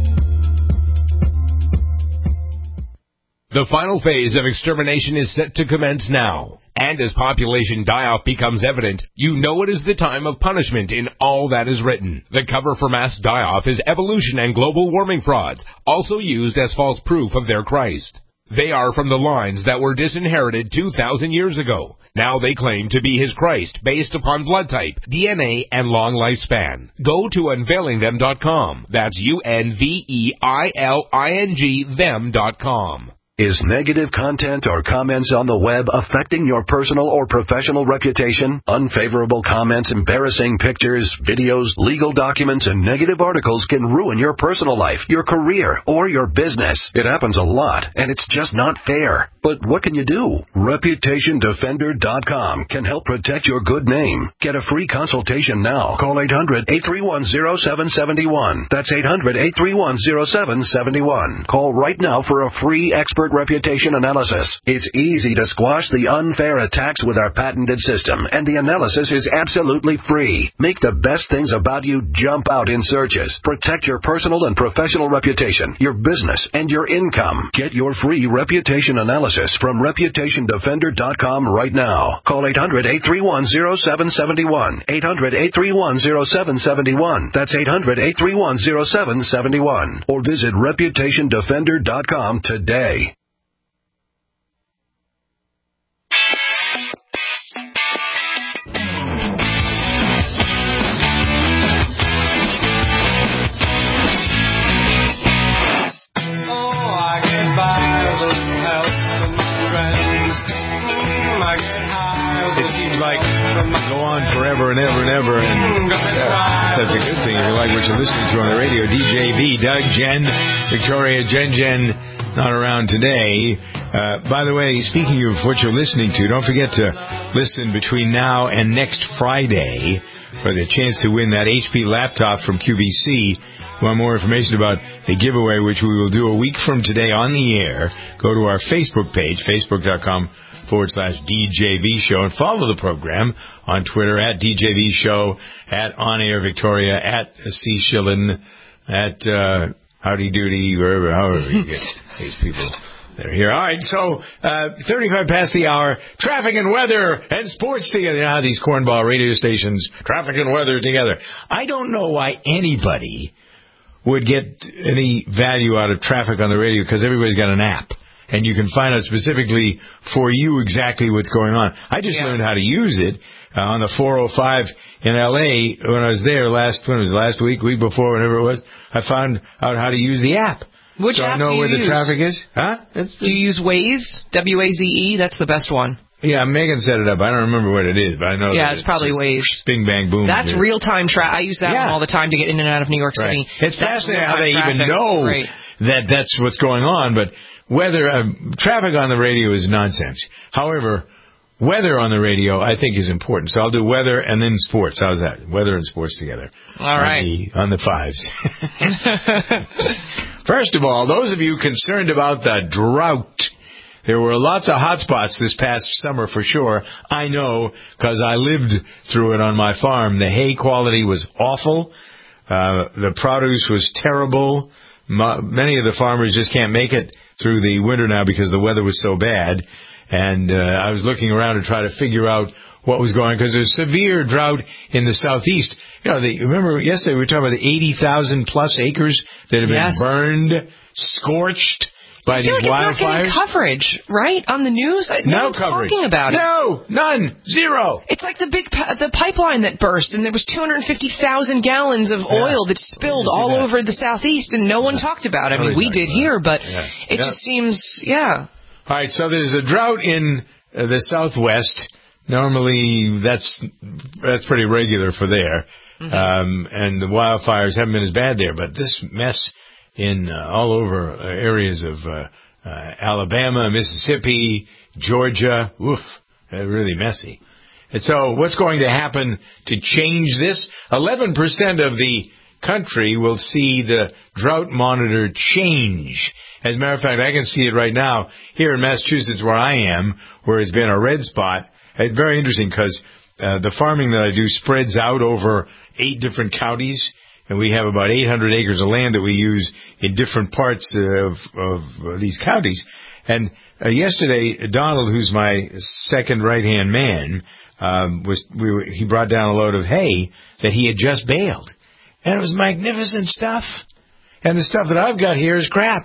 [SPEAKER 27] The final phase of extermination is set to commence now. And as population die-off becomes evident, you know it is the time of punishment in all that is written. The cover for mass die-off is evolution and global warming frauds, also used as false proof of their Christ. They are from the lines that were disinherited two thousand years ago. Now they claim to be his Christ based upon blood type, D N A, and long lifespan. Go to unveiling them dot com. That's U N V E I L I N G them dot com.
[SPEAKER 4] Is negative content or comments on the web affecting your personal or professional reputation? Unfavorable comments, embarrassing pictures, videos, legal documents, and negative articles can ruin your personal life, your career, or your business. It happens a lot, and it's just not fair. But what can you do? Reputation Defender dot com can help protect your good name. Get a free consultation now. Call eight hundred, eight three one, zero seven seven one. That's eight hundred, eight three one, zero seven seven one. Call right now for a free expert reputation analysis. It's easy to squash the unfair attacks with our patented system, and the analysis is absolutely free. Make the best things about you jump out in searches. Protect your personal and professional reputation, your business, and your income. Get your free reputation analysis from Reputation Defender dot com right now. Call eight hundred, eight three one, zero seven seven one. eight hundred, eight three one, zero seven seven one. That's eight hundred, eight three one, zero seven seven one. Or visit Reputation Defender dot com today.
[SPEAKER 2] It seems like go on forever and ever and ever, and yeah, that's a good thing if you like what you're listening to on the radio. D J V, Doug, Jen, Victoria, Jen, Jen, not around today. Uh, by the way, speaking of what you're listening to, don't forget to listen between now and next Friday for the chance to win that H P laptop from Q V C. Want more information about the giveaway, which we will do a week from today on the air, go to our Facebook page, facebook.com forward slash DJV Show, and follow the program on Twitter at D J V Show, at On Air Victoria, at C Shillin, at uh, Howdy Doody, wherever, however you get these people. They're here. All right, so uh, thirty-five past the hour, traffic and weather and sports together. Now, these cornball radio stations, traffic and weather together. I don't know why anybody would get any value out of traffic on the radio, because everybody's got an app, and you can find out specifically for you exactly what's going on. I just yeah. learned how to use it uh, on the four oh five in L A when I was there last, when was it, last week, week before, whenever it was. I found out how to use the app.
[SPEAKER 3] Which
[SPEAKER 2] so
[SPEAKER 3] app
[SPEAKER 2] I know
[SPEAKER 3] do you
[SPEAKER 2] where
[SPEAKER 3] use?
[SPEAKER 2] the traffic is. Huh?
[SPEAKER 3] Do you use Waze? W A Z E? That's the best one.
[SPEAKER 2] Yeah, Megan set it up. I don't remember what it is, but I know.
[SPEAKER 3] Yeah,
[SPEAKER 2] that
[SPEAKER 3] it's probably Waze.
[SPEAKER 2] Bing, bang, boom.
[SPEAKER 3] That's
[SPEAKER 2] yeah.
[SPEAKER 3] real-time traffic. I use that
[SPEAKER 2] yeah.
[SPEAKER 3] one all the time to get in and out of New York City.
[SPEAKER 2] Right. It's
[SPEAKER 3] that's
[SPEAKER 2] fascinating how they
[SPEAKER 3] traffic.
[SPEAKER 2] even know that that's what's going on, but weather, uh, traffic on the radio is nonsense. However, weather on the radio, I think, is important. So I'll do weather and then sports. How's that? Weather and sports together.
[SPEAKER 3] All
[SPEAKER 2] on
[SPEAKER 3] right.
[SPEAKER 2] The, on the fives. First of all, those of you concerned about the drought, there were lots of hot spots this past summer for sure. I know because I lived through it on my farm. The hay quality was awful. Uh, the produce was terrible. My, many of the farmers just can't make it through the winter now because the weather was so bad. And uh, I was looking around to try to figure out what was going on because there's severe drought in the southeast. You know, the, remember yesterday we were talking about the eighty thousand plus acres that have
[SPEAKER 3] yes.
[SPEAKER 2] been burned, scorched by
[SPEAKER 3] I feel
[SPEAKER 2] these
[SPEAKER 3] like
[SPEAKER 2] wildfires.
[SPEAKER 3] It's not getting coverage, right, on the news? No,
[SPEAKER 2] no
[SPEAKER 3] one's
[SPEAKER 2] coverage.
[SPEAKER 3] talking about it.
[SPEAKER 2] No, none, zero.
[SPEAKER 3] It's like the big pa- the pipeline that burst, and there was two hundred fifty thousand gallons of
[SPEAKER 2] yeah.
[SPEAKER 3] oil that spilled all that. over the southeast, and no one talked about it. I mean, we did here, but
[SPEAKER 2] yeah.
[SPEAKER 3] it
[SPEAKER 2] yeah.
[SPEAKER 3] just seems, yeah.
[SPEAKER 2] All right, so there's a drought in uh, the southwest. Normally, that's that's pretty regular for there. Mm-hmm. Um, and the wildfires haven't been as bad there, but this mess in uh, all over uh, areas of uh, uh, Alabama, Mississippi, Georgia, oof, they're really messy. And so what's going to happen to change this? eleven percent of the country will see the drought monitor change. As a matter of fact, I can see it right now here in Massachusetts where I am, where it's been a red spot. It's very interesting because uh, the farming that I do spreads out over eight different counties, and we have about eight hundred acres of land that we use in different parts of, of uh, these counties. And uh, yesterday, Donald, who's my second right-hand man, um, was we were, he brought down a load of hay that he had just baled. And it was magnificent stuff. And the stuff that I've got here is crap.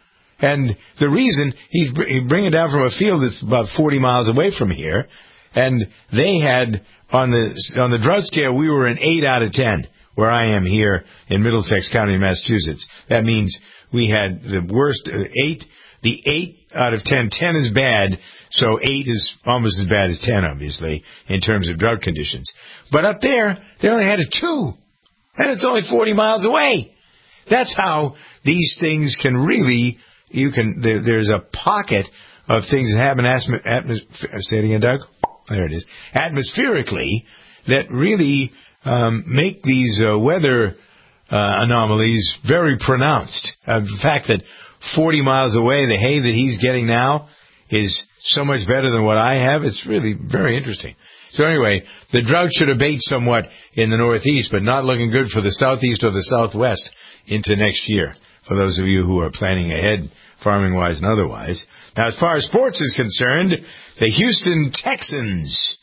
[SPEAKER 2] And the reason, he's he'd bring it down from a field that's about forty miles away from here, and they had, on the on the drought scale, we were an eight out of ten, where I am here in Middlesex County, Massachusetts. That means we had the worst, uh, eight, the eight out of ten. ten is bad, so eight is almost as bad as ten, obviously, in terms of drought conditions. But up there, they only had a two, and it's only forty miles away. That's how these things can really... You can. There, there's a pocket of things that happen. Atmos, atmos, say it again, Doug. There it is. Atmospherically, that really um, make these uh, weather uh, anomalies very pronounced. Uh, the fact that forty miles away, the hay that he's getting now is so much better than what I have. It's really very interesting. So anyway, the drought should abate somewhat in the Northeast, but not looking good for the Southeast or the Southwest into next year, for those of you who are planning ahead, farming-wise and otherwise. Now, as far as sports is concerned, the Houston Texans,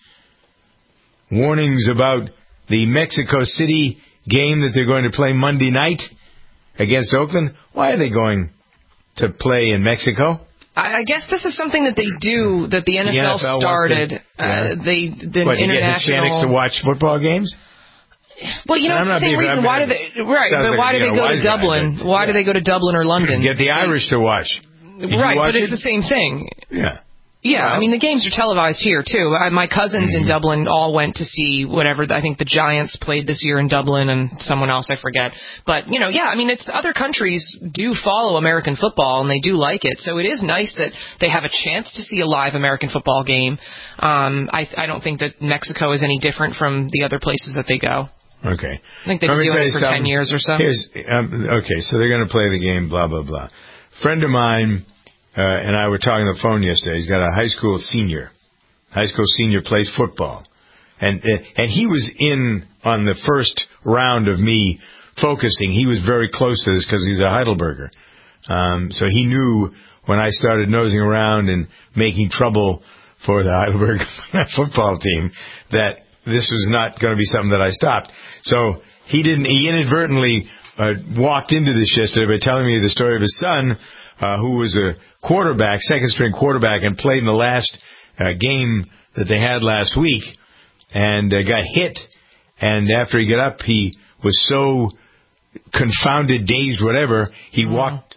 [SPEAKER 2] warnings about the Mexico City game that they're going to play Monday night against Oakland. Why are they going to play in Mexico?
[SPEAKER 3] I guess this is something that they do, that the N F L,
[SPEAKER 2] the N F L
[SPEAKER 3] started.
[SPEAKER 2] To, yeah.
[SPEAKER 3] uh, they the
[SPEAKER 2] what,
[SPEAKER 3] international...
[SPEAKER 2] to get Hispanics to watch football games?
[SPEAKER 3] Well, you know, it's the same reason. Why do they, right, but why do they go to Dublin? Why do they go to Dublin or London?
[SPEAKER 2] Get the Irish to watch.
[SPEAKER 3] Right, but it's the same thing.
[SPEAKER 2] Yeah.
[SPEAKER 3] Yeah, I mean, the games are televised here, too. I, my cousins mm-hmm. in Dublin all went to see whatever, I think the Giants played this year in Dublin and someone else, I forget. But, you know, yeah, I mean, it's other countries do follow American football and they do like it. So it is nice that they have a chance to see a live American football game. Um, I, I don't think that Mexico is any different from the other places that they go.
[SPEAKER 2] Okay.
[SPEAKER 3] I think they've been doing it for ten years or so.
[SPEAKER 2] Here's, um, okay, so they're going to play the game, blah, blah, blah. Friend of mine... Uh, and I were talking on the phone yesterday. He's got a high school senior. High school senior plays football. And uh, and he was in on the first round of me focusing. He was very close to this because he's a Heidelberger. Um, so he knew when I started nosing around and making trouble for the Heidelberg football team that this was not going to be something that I stopped. So he didn't, he inadvertently uh, walked into this yesterday by telling me the story of his son, Uh, who was a quarterback, second-string quarterback, and played in the last uh, game that they had last week, and uh, got hit. And after he got up, he was so confounded, dazed, whatever, he mm-hmm. walked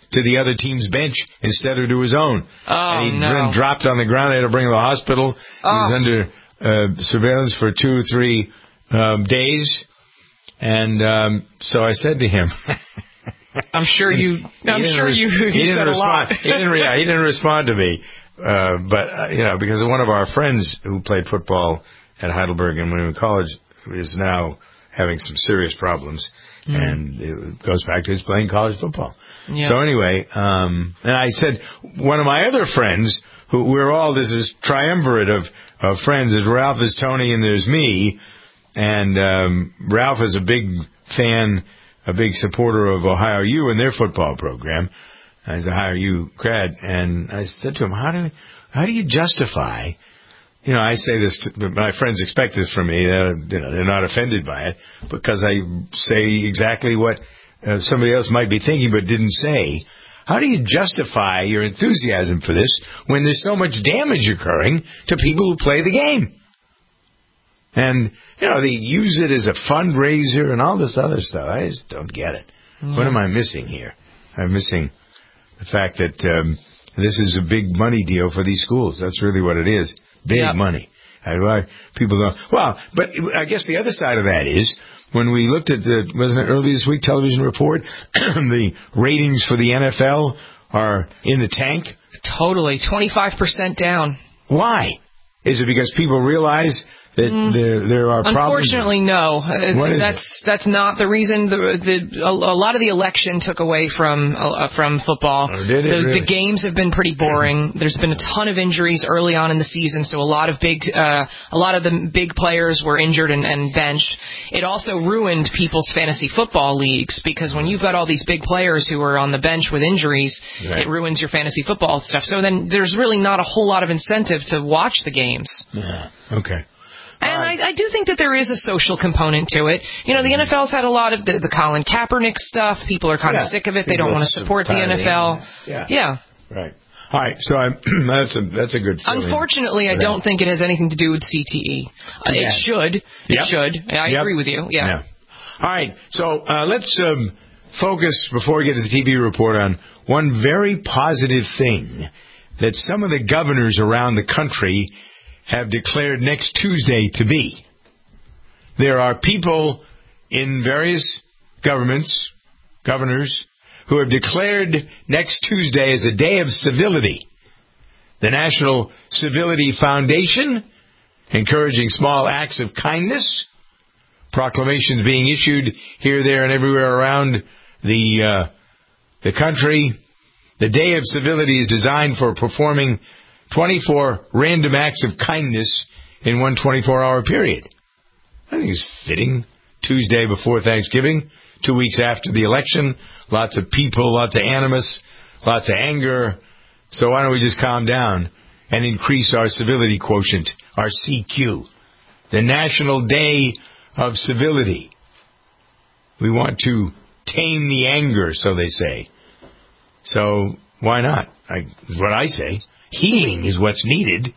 [SPEAKER 2] to the other team's bench instead of to his own.
[SPEAKER 3] Oh,
[SPEAKER 2] and he
[SPEAKER 3] no.
[SPEAKER 2] dropped on the ground. They had to bring him to the hospital.
[SPEAKER 3] Oh.
[SPEAKER 2] He was under uh, surveillance for two or three um, days. And um, so I said to him...
[SPEAKER 3] I'm sure you. I'm sure you. you
[SPEAKER 2] he didn't
[SPEAKER 3] said
[SPEAKER 2] respond.
[SPEAKER 3] a lot.
[SPEAKER 2] he didn't. Re- he didn't respond to me. Uh, but uh, you know, because one of our friends who played football at Heidelberg and went to college is now having some serious problems, mm. and it goes back to his playing college football. Yeah. So anyway, um, and I said one of my other friends, who we're all this is triumvirate of of friends. Is Ralph, is Tony, and there's me. And um, Ralph is a big fan. A big supporter of Ohio U and their football program. He's a Ohio U grad, and I said to him, "How do how do you justify?" You know, I say this, to, my friends expect this from me. They're, you know, they're not offended by it because I say exactly what uh, somebody else might be thinking but didn't say. How do you justify your enthusiasm for this when there's so much damage occurring to people who play the game? And, you know, they use it as a fundraiser and all this other stuff. I just don't get it. Yeah. What am I missing here? I'm missing the fact that um, this is a big money deal for these schools. That's really what it is. Big yep. money. And why people go, well, but I guess the other side of that is when we looked at the, wasn't it early this week, television report, the ratings for the N F L are in the tank?
[SPEAKER 3] Totally. twenty-five percent down.
[SPEAKER 2] Why? Is it because people realize that mm. there, there are problems?
[SPEAKER 3] Unfortunately, no.
[SPEAKER 2] What is
[SPEAKER 3] that's
[SPEAKER 2] it?
[SPEAKER 3] that's not the reason. The, the a, a lot of the election took away from uh, from football.
[SPEAKER 2] Oh, did it
[SPEAKER 3] the,
[SPEAKER 2] really?
[SPEAKER 3] the games have been pretty boring. There's been a ton of injuries early on in the season, so a lot of big uh, a lot of the big players were injured and, and benched. It also ruined people's fantasy football leagues because when you've got all these big players who are on the bench with injuries, right. it ruins your fantasy football stuff. So then there's really not a whole lot of incentive to watch the games.
[SPEAKER 2] Yeah. Okay.
[SPEAKER 3] And I, I do think that there is a social component to it. You know, the N F L's had a lot of the, the Colin Kaepernick stuff. People are kind
[SPEAKER 2] yeah.
[SPEAKER 3] of sick of it. They don't want to support the N F L.
[SPEAKER 2] Yeah.
[SPEAKER 3] Yeah.
[SPEAKER 2] Right. All right. So I'm, that's a that's a good feeling.
[SPEAKER 3] Unfortunately, I don't think it has anything to do with C T E. Uh,
[SPEAKER 2] yeah.
[SPEAKER 3] It should. It
[SPEAKER 2] yep.
[SPEAKER 3] should. I
[SPEAKER 2] yep.
[SPEAKER 3] agree with you. Yeah.
[SPEAKER 2] yeah. All right. So uh, let's um, focus before we get to the T V report on one very positive thing that some of the governors around the country have declared next Tuesday to be. There are people in various governments, governors, who have declared next Tuesday as a day of civility. The National Civility Foundation, encouraging small acts of kindness, proclamations being issued here, there, and everywhere around the uh, the country. The Day of Civility is designed for performing twenty-four random acts of kindness in one twenty-four hour period. I think it's fitting. Tuesday before Thanksgiving, two weeks after the election, lots of people, lots of animus, lots of anger. So why don't we just calm down and increase our civility quotient, our C Q, the National Day of Civility. We want to tame the anger, so they say. So why not? I, is what I say. Healing is what's needed.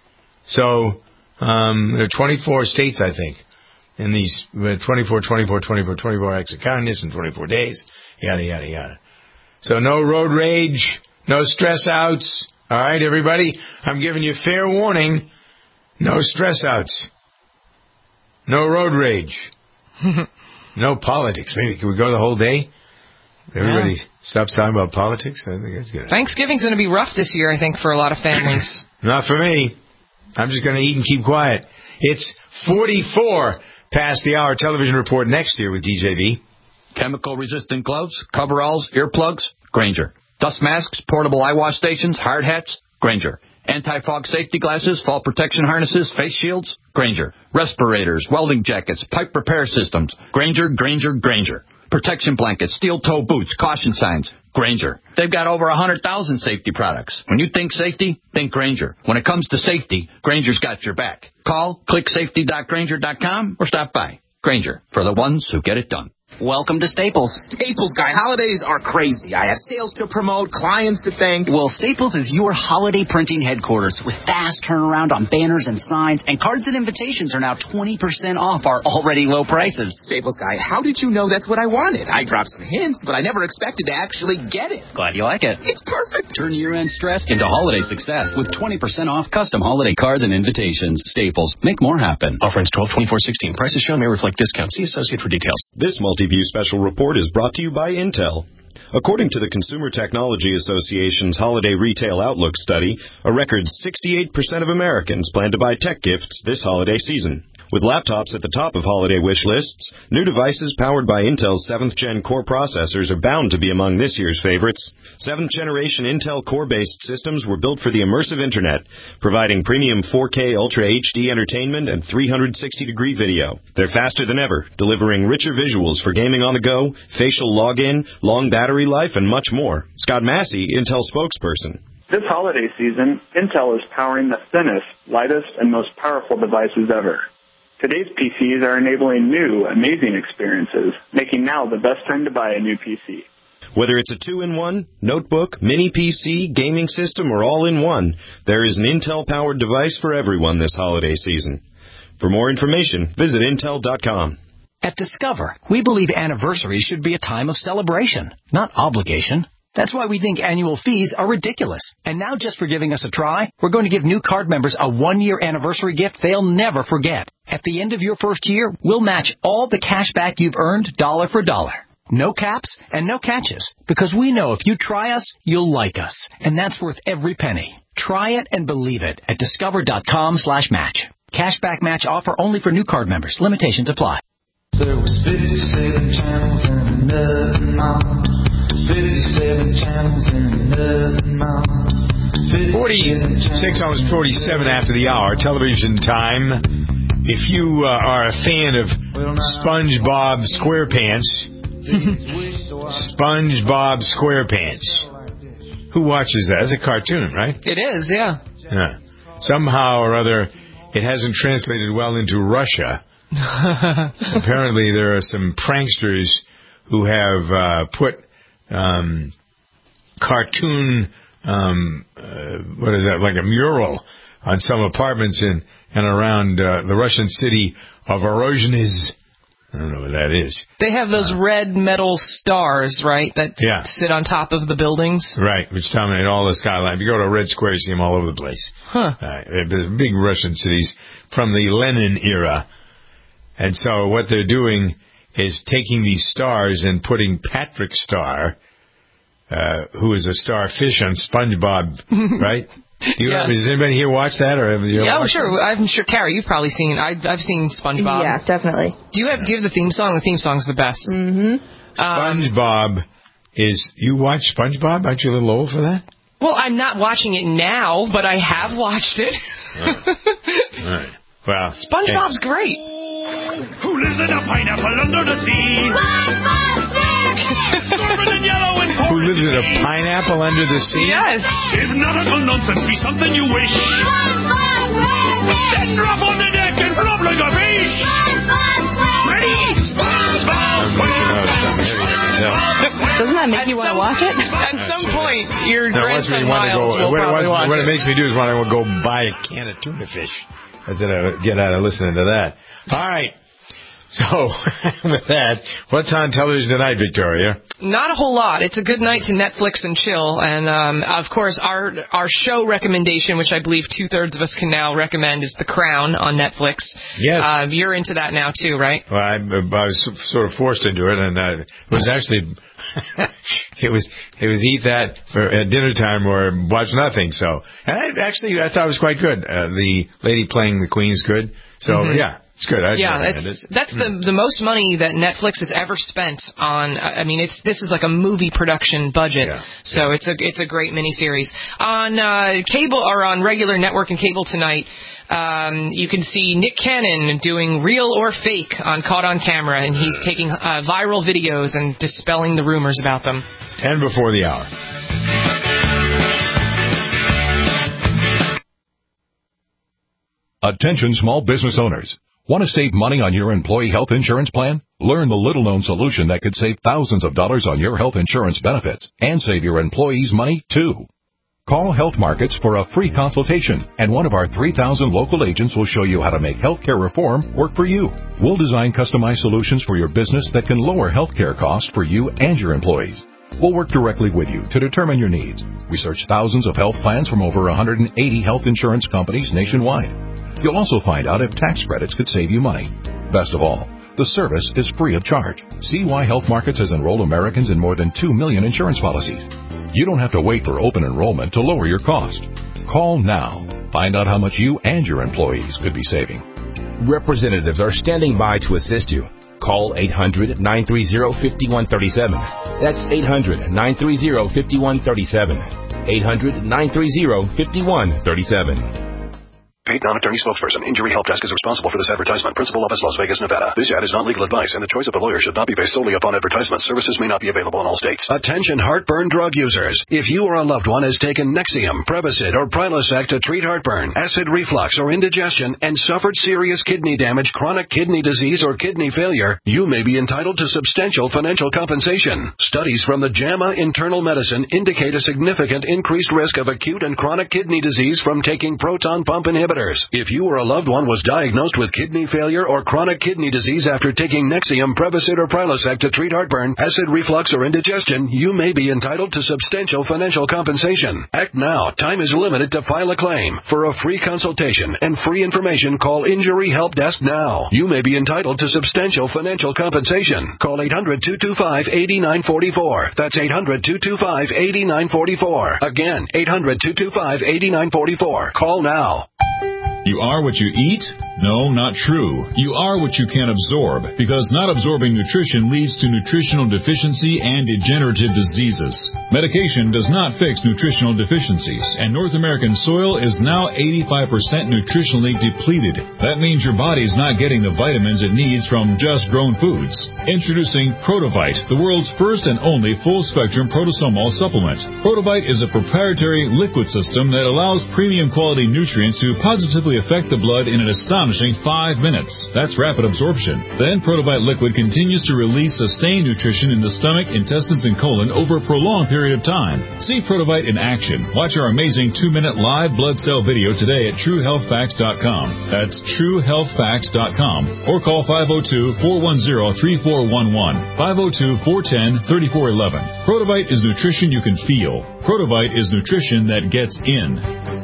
[SPEAKER 2] So um, there are twenty-four states, I think, in these twenty-four, twenty-four, twenty-four, twenty-four acts of kindness in twenty-four days, yada, yada, yada. So no road rage, no stress outs. All right, everybody? I'm giving you fair warning. No stress outs. No road rage. No politics. Maybe can we go the whole day? Everybody yeah. stops talking about politics? I think that's good.
[SPEAKER 3] Thanksgiving's going to be rough this year, I think, for a lot of families.
[SPEAKER 2] Not for me. I'm just going to eat and keep quiet. It's forty-four past the hour. Television report next year with D J V.
[SPEAKER 6] Chemical-resistant gloves, coveralls, earplugs, Grainger. Dust masks, portable eye wash stations, hard hats, Grainger. Anti-fog safety glasses, fall protection harnesses, face shields, Grainger. Respirators, welding jackets, pipe repair systems, Grainger, Grainger, Grainger. Protection blankets, steel-toe boots, caution signs, Grainger. They've got over one hundred thousand safety products. When you think safety, think Grainger. When it comes to safety, Grainger's got your back. Call, click safety dot grainger dot com, or stop by. Grainger, for the ones who get it done.
[SPEAKER 9] Welcome to Staples.
[SPEAKER 10] Staples, guy. Holidays are crazy. I have sales to promote, clients to thank.
[SPEAKER 9] Well, Staples is your holiday printing headquarters with fast turnaround on banners and signs, and cards and invitations are now twenty percent off our already low prices.
[SPEAKER 10] Staples, guy, how did you know that's what I wanted? I dropped some hints, but I never expected to actually get it.
[SPEAKER 9] Glad you like it.
[SPEAKER 10] It's perfect.
[SPEAKER 9] Turn year-end stress into holiday success with twenty percent off custom holiday cards and invitations. Staples. Make more happen.
[SPEAKER 11] Offer ends twelve twenty-four sixteen. Prices shown may reflect discounts. See associate for details.
[SPEAKER 13] This Multiview Special Report is brought to you by Intel. According to the Consumer Technology Association's Holiday Retail Outlook study, a record sixty-eight percent of Americans plan to buy tech gifts this holiday season. With laptops at the top of holiday wish lists, new devices powered by Intel's seventh gen Core processors are bound to be among this year's favorites. seventh generation Intel Core-based systems were built for the immersive Internet, providing premium four K Ultra H D entertainment and three hundred sixty degree video. They're faster than ever, delivering richer visuals for gaming on the go, facial login, long battery life, and much more. Scott Massey, Intel spokesperson.
[SPEAKER 14] This holiday season, Intel is powering the thinnest, lightest, and most powerful devices ever. Today's P Cs are enabling new, amazing experiences, making now the best time to buy a new P C.
[SPEAKER 13] Whether it's a two-in-one, notebook, mini P C, gaming system, or all-in-one, there is an Intel-powered device for everyone this holiday season. For more information, visit Intel dot com.
[SPEAKER 9] At Discover, we believe anniversaries should be a time of celebration, not obligation. That's why we think annual fees are ridiculous. And now, just for giving us a try, we're going to give new card members a one-year anniversary gift they'll never forget. At the end of your first year, we'll match all the cash back you've earned dollar for dollar. No caps and no catches, because we know if you try us, you'll like us. And that's worth every penny. Try it and believe it at discover dot com slash match. Cashback match offer only for new card members. Limitations apply.
[SPEAKER 26] There was fifty-seven channels and nothing on. fifty-seven channels and nothing on.
[SPEAKER 2] forty-six, almost forty-seven after the hour. Television time. If you uh, are a fan of SpongeBob SquarePants, SpongeBob SquarePants, who watches that? It's a cartoon, right?
[SPEAKER 3] It is, yeah.
[SPEAKER 2] Yeah. Somehow or other, it hasn't translated well into Russia. Apparently, there are some pranksters who have uh, put um, cartoon, um, uh, what is that, like a mural on some apartments in and around uh, the Russian city of Orozheniz. I don't know what that is.
[SPEAKER 3] They have those uh, red metal stars, right, that
[SPEAKER 2] yeah.
[SPEAKER 3] sit on top of the buildings?
[SPEAKER 2] Right, which dominate all the skyline. If you go to a red square, you see them all over the place.
[SPEAKER 3] Huh.
[SPEAKER 2] Uh, the big Russian cities from the Lenin era. And so what they're doing is taking these stars and putting Patrick Star, uh, who is a starfish on SpongeBob, right? Do you
[SPEAKER 3] yes.
[SPEAKER 2] Does anybody here watch that? Or have you
[SPEAKER 3] yeah, I'm
[SPEAKER 2] sure.
[SPEAKER 3] It? I'm sure, Carrie, you've probably seen I, I've seen SpongeBob.
[SPEAKER 15] Yeah, definitely.
[SPEAKER 3] Do you have, do you have the theme song? The theme song's the best.
[SPEAKER 15] Mm-hmm.
[SPEAKER 2] SpongeBob um, is... You watch SpongeBob? Aren't you a little old for that?
[SPEAKER 3] Well, I'm not watching it now, but I have watched it.
[SPEAKER 2] Right. Right. Well,
[SPEAKER 3] SpongeBob's
[SPEAKER 2] hey.
[SPEAKER 3] great.
[SPEAKER 26] Who lives in a pineapple under the sea?
[SPEAKER 2] Who lives in a pineapple under the sea?
[SPEAKER 3] Yes.
[SPEAKER 26] If nautical nonsense be something you wish, then drop on the deck and flop like a fish. Ready?
[SPEAKER 15] Doesn't that make you want to watch it?
[SPEAKER 3] At some point, your
[SPEAKER 2] no,
[SPEAKER 3] grandson
[SPEAKER 2] me want
[SPEAKER 3] Miles
[SPEAKER 2] to go,
[SPEAKER 3] will
[SPEAKER 2] what,
[SPEAKER 3] probably watch
[SPEAKER 2] what
[SPEAKER 3] it.
[SPEAKER 2] What it makes me do is want to go buy a can of tuna fish. I said I would get out of listening to that. All right. So, with that, what's on television tonight, Victoria?
[SPEAKER 3] Not a whole lot. It's a good night to Netflix and chill. And, um, of course, our our show recommendation, which I believe two-thirds of us can now recommend, is The Crown on Netflix.
[SPEAKER 2] Yes.
[SPEAKER 3] Uh, you're into that now, too, right?
[SPEAKER 2] Well, I, I was sort of forced into it, and uh, it was actually... it was it was eat that for at dinner time or watch nothing. So and I, actually, I thought it was quite good. Uh, the lady playing the Queen's good. So mm-hmm. yeah, it's good. I'd
[SPEAKER 3] yeah, it's,
[SPEAKER 2] it.
[SPEAKER 3] that's
[SPEAKER 2] mm.
[SPEAKER 3] the the most money that Netflix has ever spent on. I mean, it's this is like a movie production budget.
[SPEAKER 2] Yeah.
[SPEAKER 3] So yeah. it's a it's a great miniseries on uh, cable or on regular network and cable tonight. Um, you can see Nick Cannon doing Real or Fake on Caught on Camera, and he's taking uh, viral videos and dispelling the rumors about them.
[SPEAKER 2] Ten before the hour.
[SPEAKER 16] Attention small business owners. Want to save money on your employee health insurance plan? Learn the little-known solution that could save thousands of dollars on your health insurance benefits and save your employees money, too. Call Health Markets for a free consultation, and one of our three thousand local agents will show you how to make healthcare reform work for you. We'll design customized solutions for your business that can lower healthcare costs for you and your employees. We'll work directly with you to determine your needs. Research thousands of health plans from over one hundred eighty health insurance companies nationwide. You'll also find out if tax credits could save you money. Best of all, the service is free of charge. See why Health Markets has enrolled Americans in more than two million insurance policies. You don't have to wait for open enrollment to lower your cost. Call now. Find out how much you and your employees could be saving.
[SPEAKER 27] Representatives are standing by to assist you. Call eight hundred, nine three zero, five one three seven. That's eight hundred, nine three zero, five one three seven. eight hundred, nine three zero, five one three seven.
[SPEAKER 4] Paid non-attorney spokesperson. Injury Help Desk is responsible for this advertisement. Principal office, Las Vegas, Nevada. This ad is not legal advice, and the choice of the lawyer should not be based solely upon advertisement. Services may not be available in all states. Attention heartburn drug users. If you or a loved one has taken Nexium, Prevacid, or Prilosec to treat heartburn, acid reflux, or indigestion, and suffered serious kidney damage, chronic kidney disease, or kidney failure, you may be entitled to substantial financial compensation. Studies from the JAMA Internal Medicine indicate a significant increased risk of acute and chronic kidney disease from taking proton pump inhibitors. If you or a loved one was diagnosed with kidney failure or chronic kidney disease after taking Nexium, Prevacid, or Prilosec to treat heartburn, acid reflux, or indigestion, you may be entitled to substantial financial compensation. Act now. Time is limited to file a claim. For a free consultation and free information, call Injury Help Desk now. You may be entitled to substantial financial compensation. Call eight hundred, two two five, eight nine four four. That's eight hundred, two two five, eight nine four four. Again, eight hundred, two two five, eight nine four four. Call now.
[SPEAKER 17] You are what you eat? No, not true. You are what you can absorb, because not absorbing nutrition leads to nutritional deficiency and degenerative diseases. Medication does not fix nutritional deficiencies, and North American soil is now eighty-five percent nutritionally depleted. That means your body's not getting the vitamins it needs from just grown foods. Introducing Protovite, the world's first and only full-spectrum protosomal supplement. Protovite is a proprietary liquid system that allows premium quality nutrients to positively affect the blood in an astonishing five minutes. That's rapid absorption. Then Protovite liquid continues to release sustained nutrition in the stomach, intestines, and colon over a prolonged period of time. See Protovite in action. Watch our amazing two-minute live blood cell video today at true health facts dot com. That's true health facts dot com. Or call five oh two, four one zero, three four one one, five oh two, four one zero, three four one one. Protovite is nutrition you can feel. Protovite is nutrition that gets in.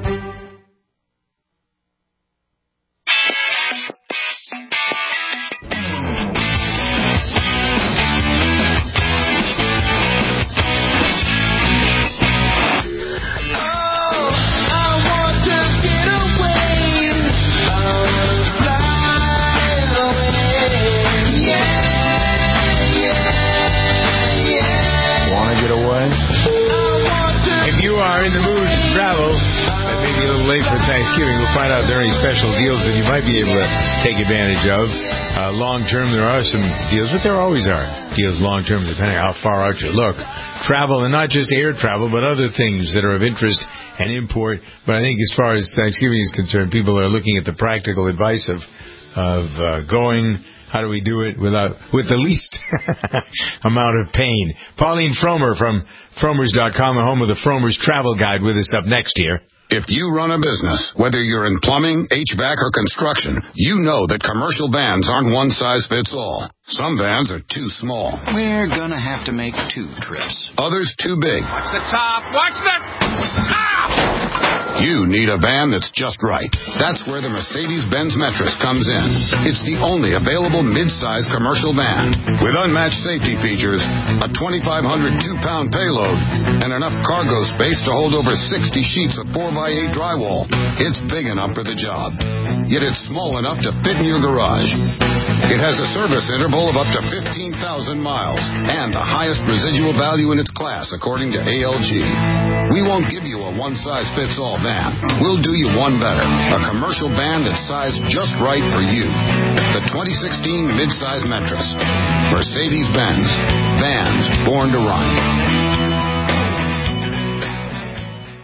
[SPEAKER 2] Special deals that you might be able to take advantage of. Uh, long term, there are some deals, but there always are deals long term, depending on how far out you look. Travel, and not just air travel, but other things that are of interest and import. But I think as far as Thanksgiving is concerned, people are looking at the practical advice of of uh, going. How do we do it without with the least amount of pain? Pauline Fromer from Fromers dot com, the home of the Fromers Travel Guide, with us up next here.
[SPEAKER 20] If you run a business, whether you're in plumbing, H V A C, or construction, you know that commercial vans aren't one size fits all. Some vans are too small.
[SPEAKER 21] We're gonna have to make two trips.
[SPEAKER 20] Others too big.
[SPEAKER 26] Watch the top! Watch the top!
[SPEAKER 20] You need a van that's just right. That's where the Mercedes-Benz Metris comes in. It's the only available mid-size commercial van with unmatched safety features, a twenty-five hundred two-pound payload, and enough cargo space to hold over sixty sheets of four by eight drywall. It's big enough for the job, yet it's small enough to fit in your garage. It has a service interval of up to fifteen thousand miles and the highest residual value in its class, according to A L G. We won't give you a one-size-fits-all van. We'll do you one better, a commercial van that's sized just right for you. The twenty sixteen midsize Metris. Mercedes-Benz. Vans born to run.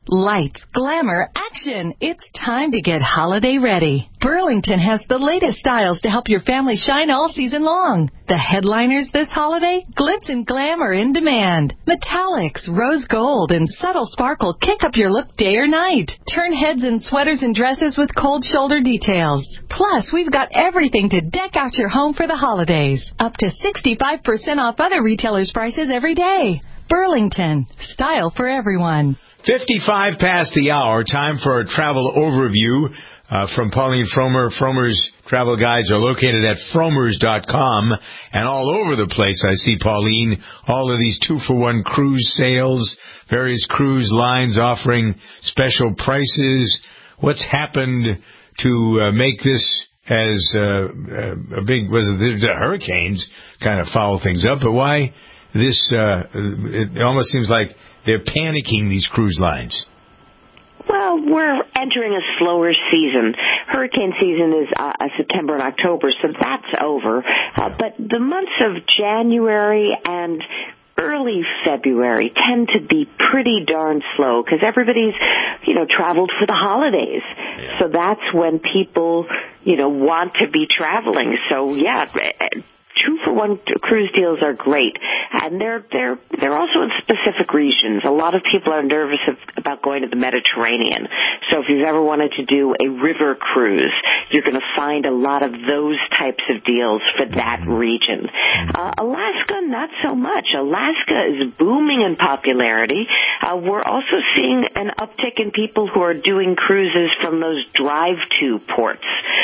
[SPEAKER 1] Lights, glamour, action. It's time to get holiday ready. Burlington has the latest styles to help your family shine all season long. The headliners this holiday? Glitz and glam are in demand. Metallics, rose gold, and subtle sparkle kick up your look day or night. Turn heads in sweaters and dresses with cold shoulder details. Plus, we've got everything to deck out your home for the holidays. Up to sixty-five percent off other retailers' prices every day. Burlington, style for everyone.
[SPEAKER 2] fifty-five past the hour, time for a travel overview uh, from Pauline Fromer. Fromer's travel guides are located at fromers dot com and all over the place. I see, Pauline, all of these two-for-one cruise sales, various cruise lines offering special prices. What's happened to uh, make this as uh, a big, was it the, the hurricanes kind of foul things up, but why this, uh, it almost seems like they're panicking, these cruise lines.
[SPEAKER 5] Well, we're entering a slower season. Hurricane season is uh, September and October, so that's over. Uh, but the months of January and early February tend to be pretty darn slow because everybody's, you know, traveled for the holidays. Yeah. So that's when people, you know, want to be traveling. So, yeah, two-for-one cruise deals are great, and they're they're they're also in specific regions. A lot of people are nervous of, about going to the Mediterranean. So if you've ever wanted to do a river cruise, you're going to find a lot of those types of deals for that region. Uh, Alaska, not so much. Alaska is booming in popularity. Uh, we're also seeing an uptick in people who are doing cruises from those drive-to ports.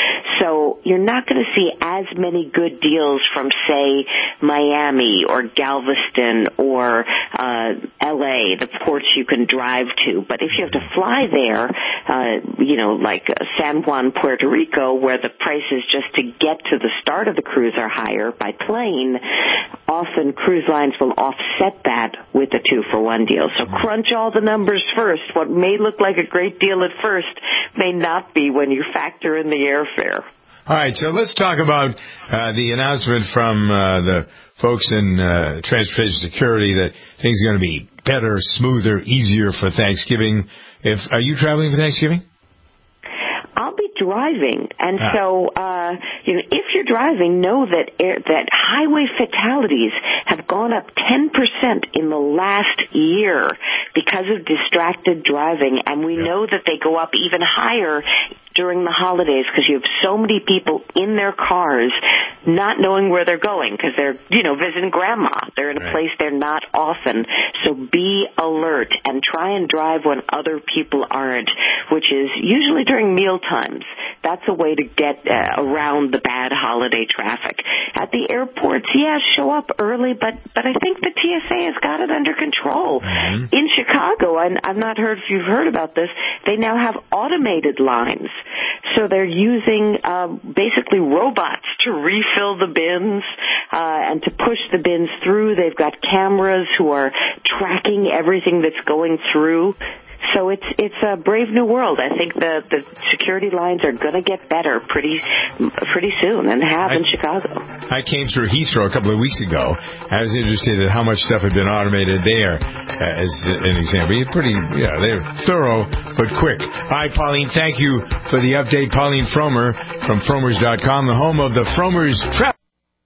[SPEAKER 5] So you're not going to see as many good deals from, say, Miami or Galveston or uh, L A, the ports you can drive to. But if you have to fly there, uh, you know, like San Juan, Puerto Rico, where the prices just to get to the start of the cruise are higher by plane, often cruise lines will offset that with a two-for-one deal. So crunch all the numbers first. What may look like a great deal at first may not be when you factor in the airfare.
[SPEAKER 2] All right, so let's talk about uh, the announcement from uh, the folks in uh, Transportation Security that things are going to be better, smoother, easier for Thanksgiving. If are you traveling for Thanksgiving?
[SPEAKER 5] I'll be driving, and
[SPEAKER 2] ah.
[SPEAKER 5] so uh, you know, if you're driving, know that air, that highway fatalities have gone up ten percent in the last year because of distracted driving, and we yeah. know that they go up even higher during the holidays because you have so many people in their cars not knowing where they're going because they're, you know, visiting grandma. They're in a right. place they're not often. So be alert and try and drive when other people aren't, which is usually during meal times. That's a way to get uh, around the bad holiday traffic. At the airports, yeah, show up early, but, but I think the T S A has got it under control. Mm-hmm. In Chicago, and I've not heard if you've heard about this, they now have automated lines. So they're using uh, basically robots to refill the bins uh, and to push the bins through. They've got cameras who are tracking everything that's going through. So it's it's a brave new world. I think the, the security lines are going to get better pretty pretty soon, and have I, in Chicago.
[SPEAKER 2] I came through Heathrow a couple of weeks ago. I was interested in how much stuff had been automated there, uh, as an example. You're pretty, yeah, they're thorough but quick. All right, Pauline, thank you for the update. Pauline Fromer from fromers dot com, the home of the Fromers Travel.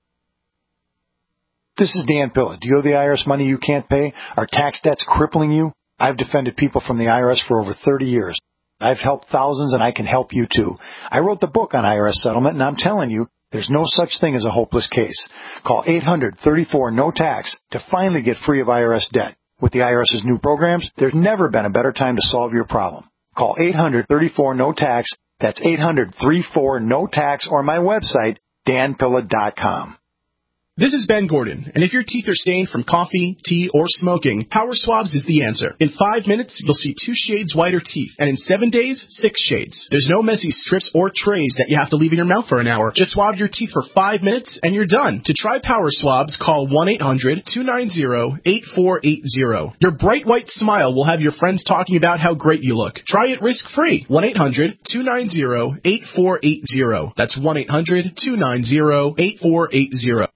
[SPEAKER 7] This is Dan Pilla. Do you owe the I R S money you can't pay? Are tax debts crippling you? I've defended people from the I R S for over thirty years. I've helped thousands, and I can help you, too. I wrote the book on I R S settlement, and I'm telling you, there's no such thing as a hopeless case. Call eight hundred, thirty-four, no tax to finally get free of I R S debt. With the IRS's new programs, there's never been a better time to solve your problem. Call eight hundred, thirty-four, no tax. That's eight hundred, thirty-four, no tax, or my website, dan pilla dot com.
[SPEAKER 18] This is Ben Gordon, and if your teeth are stained from coffee, tea, or smoking, Power Swabs is the answer. In five minutes, you'll see two shades whiter teeth, and in seven days, six shades. There's no messy strips or trays that you have to leave in your mouth for an hour. Just swab your teeth for five minutes, and you're done. To try Power Swabs, call one eight hundred, two nine zero, eight four eight zero. Your bright white smile will have your friends talking about how great you look. Try it risk-free. one eight hundred, two nine zero, eight four eight zero. That's one eight hundred, two nine zero, eight four eight zero.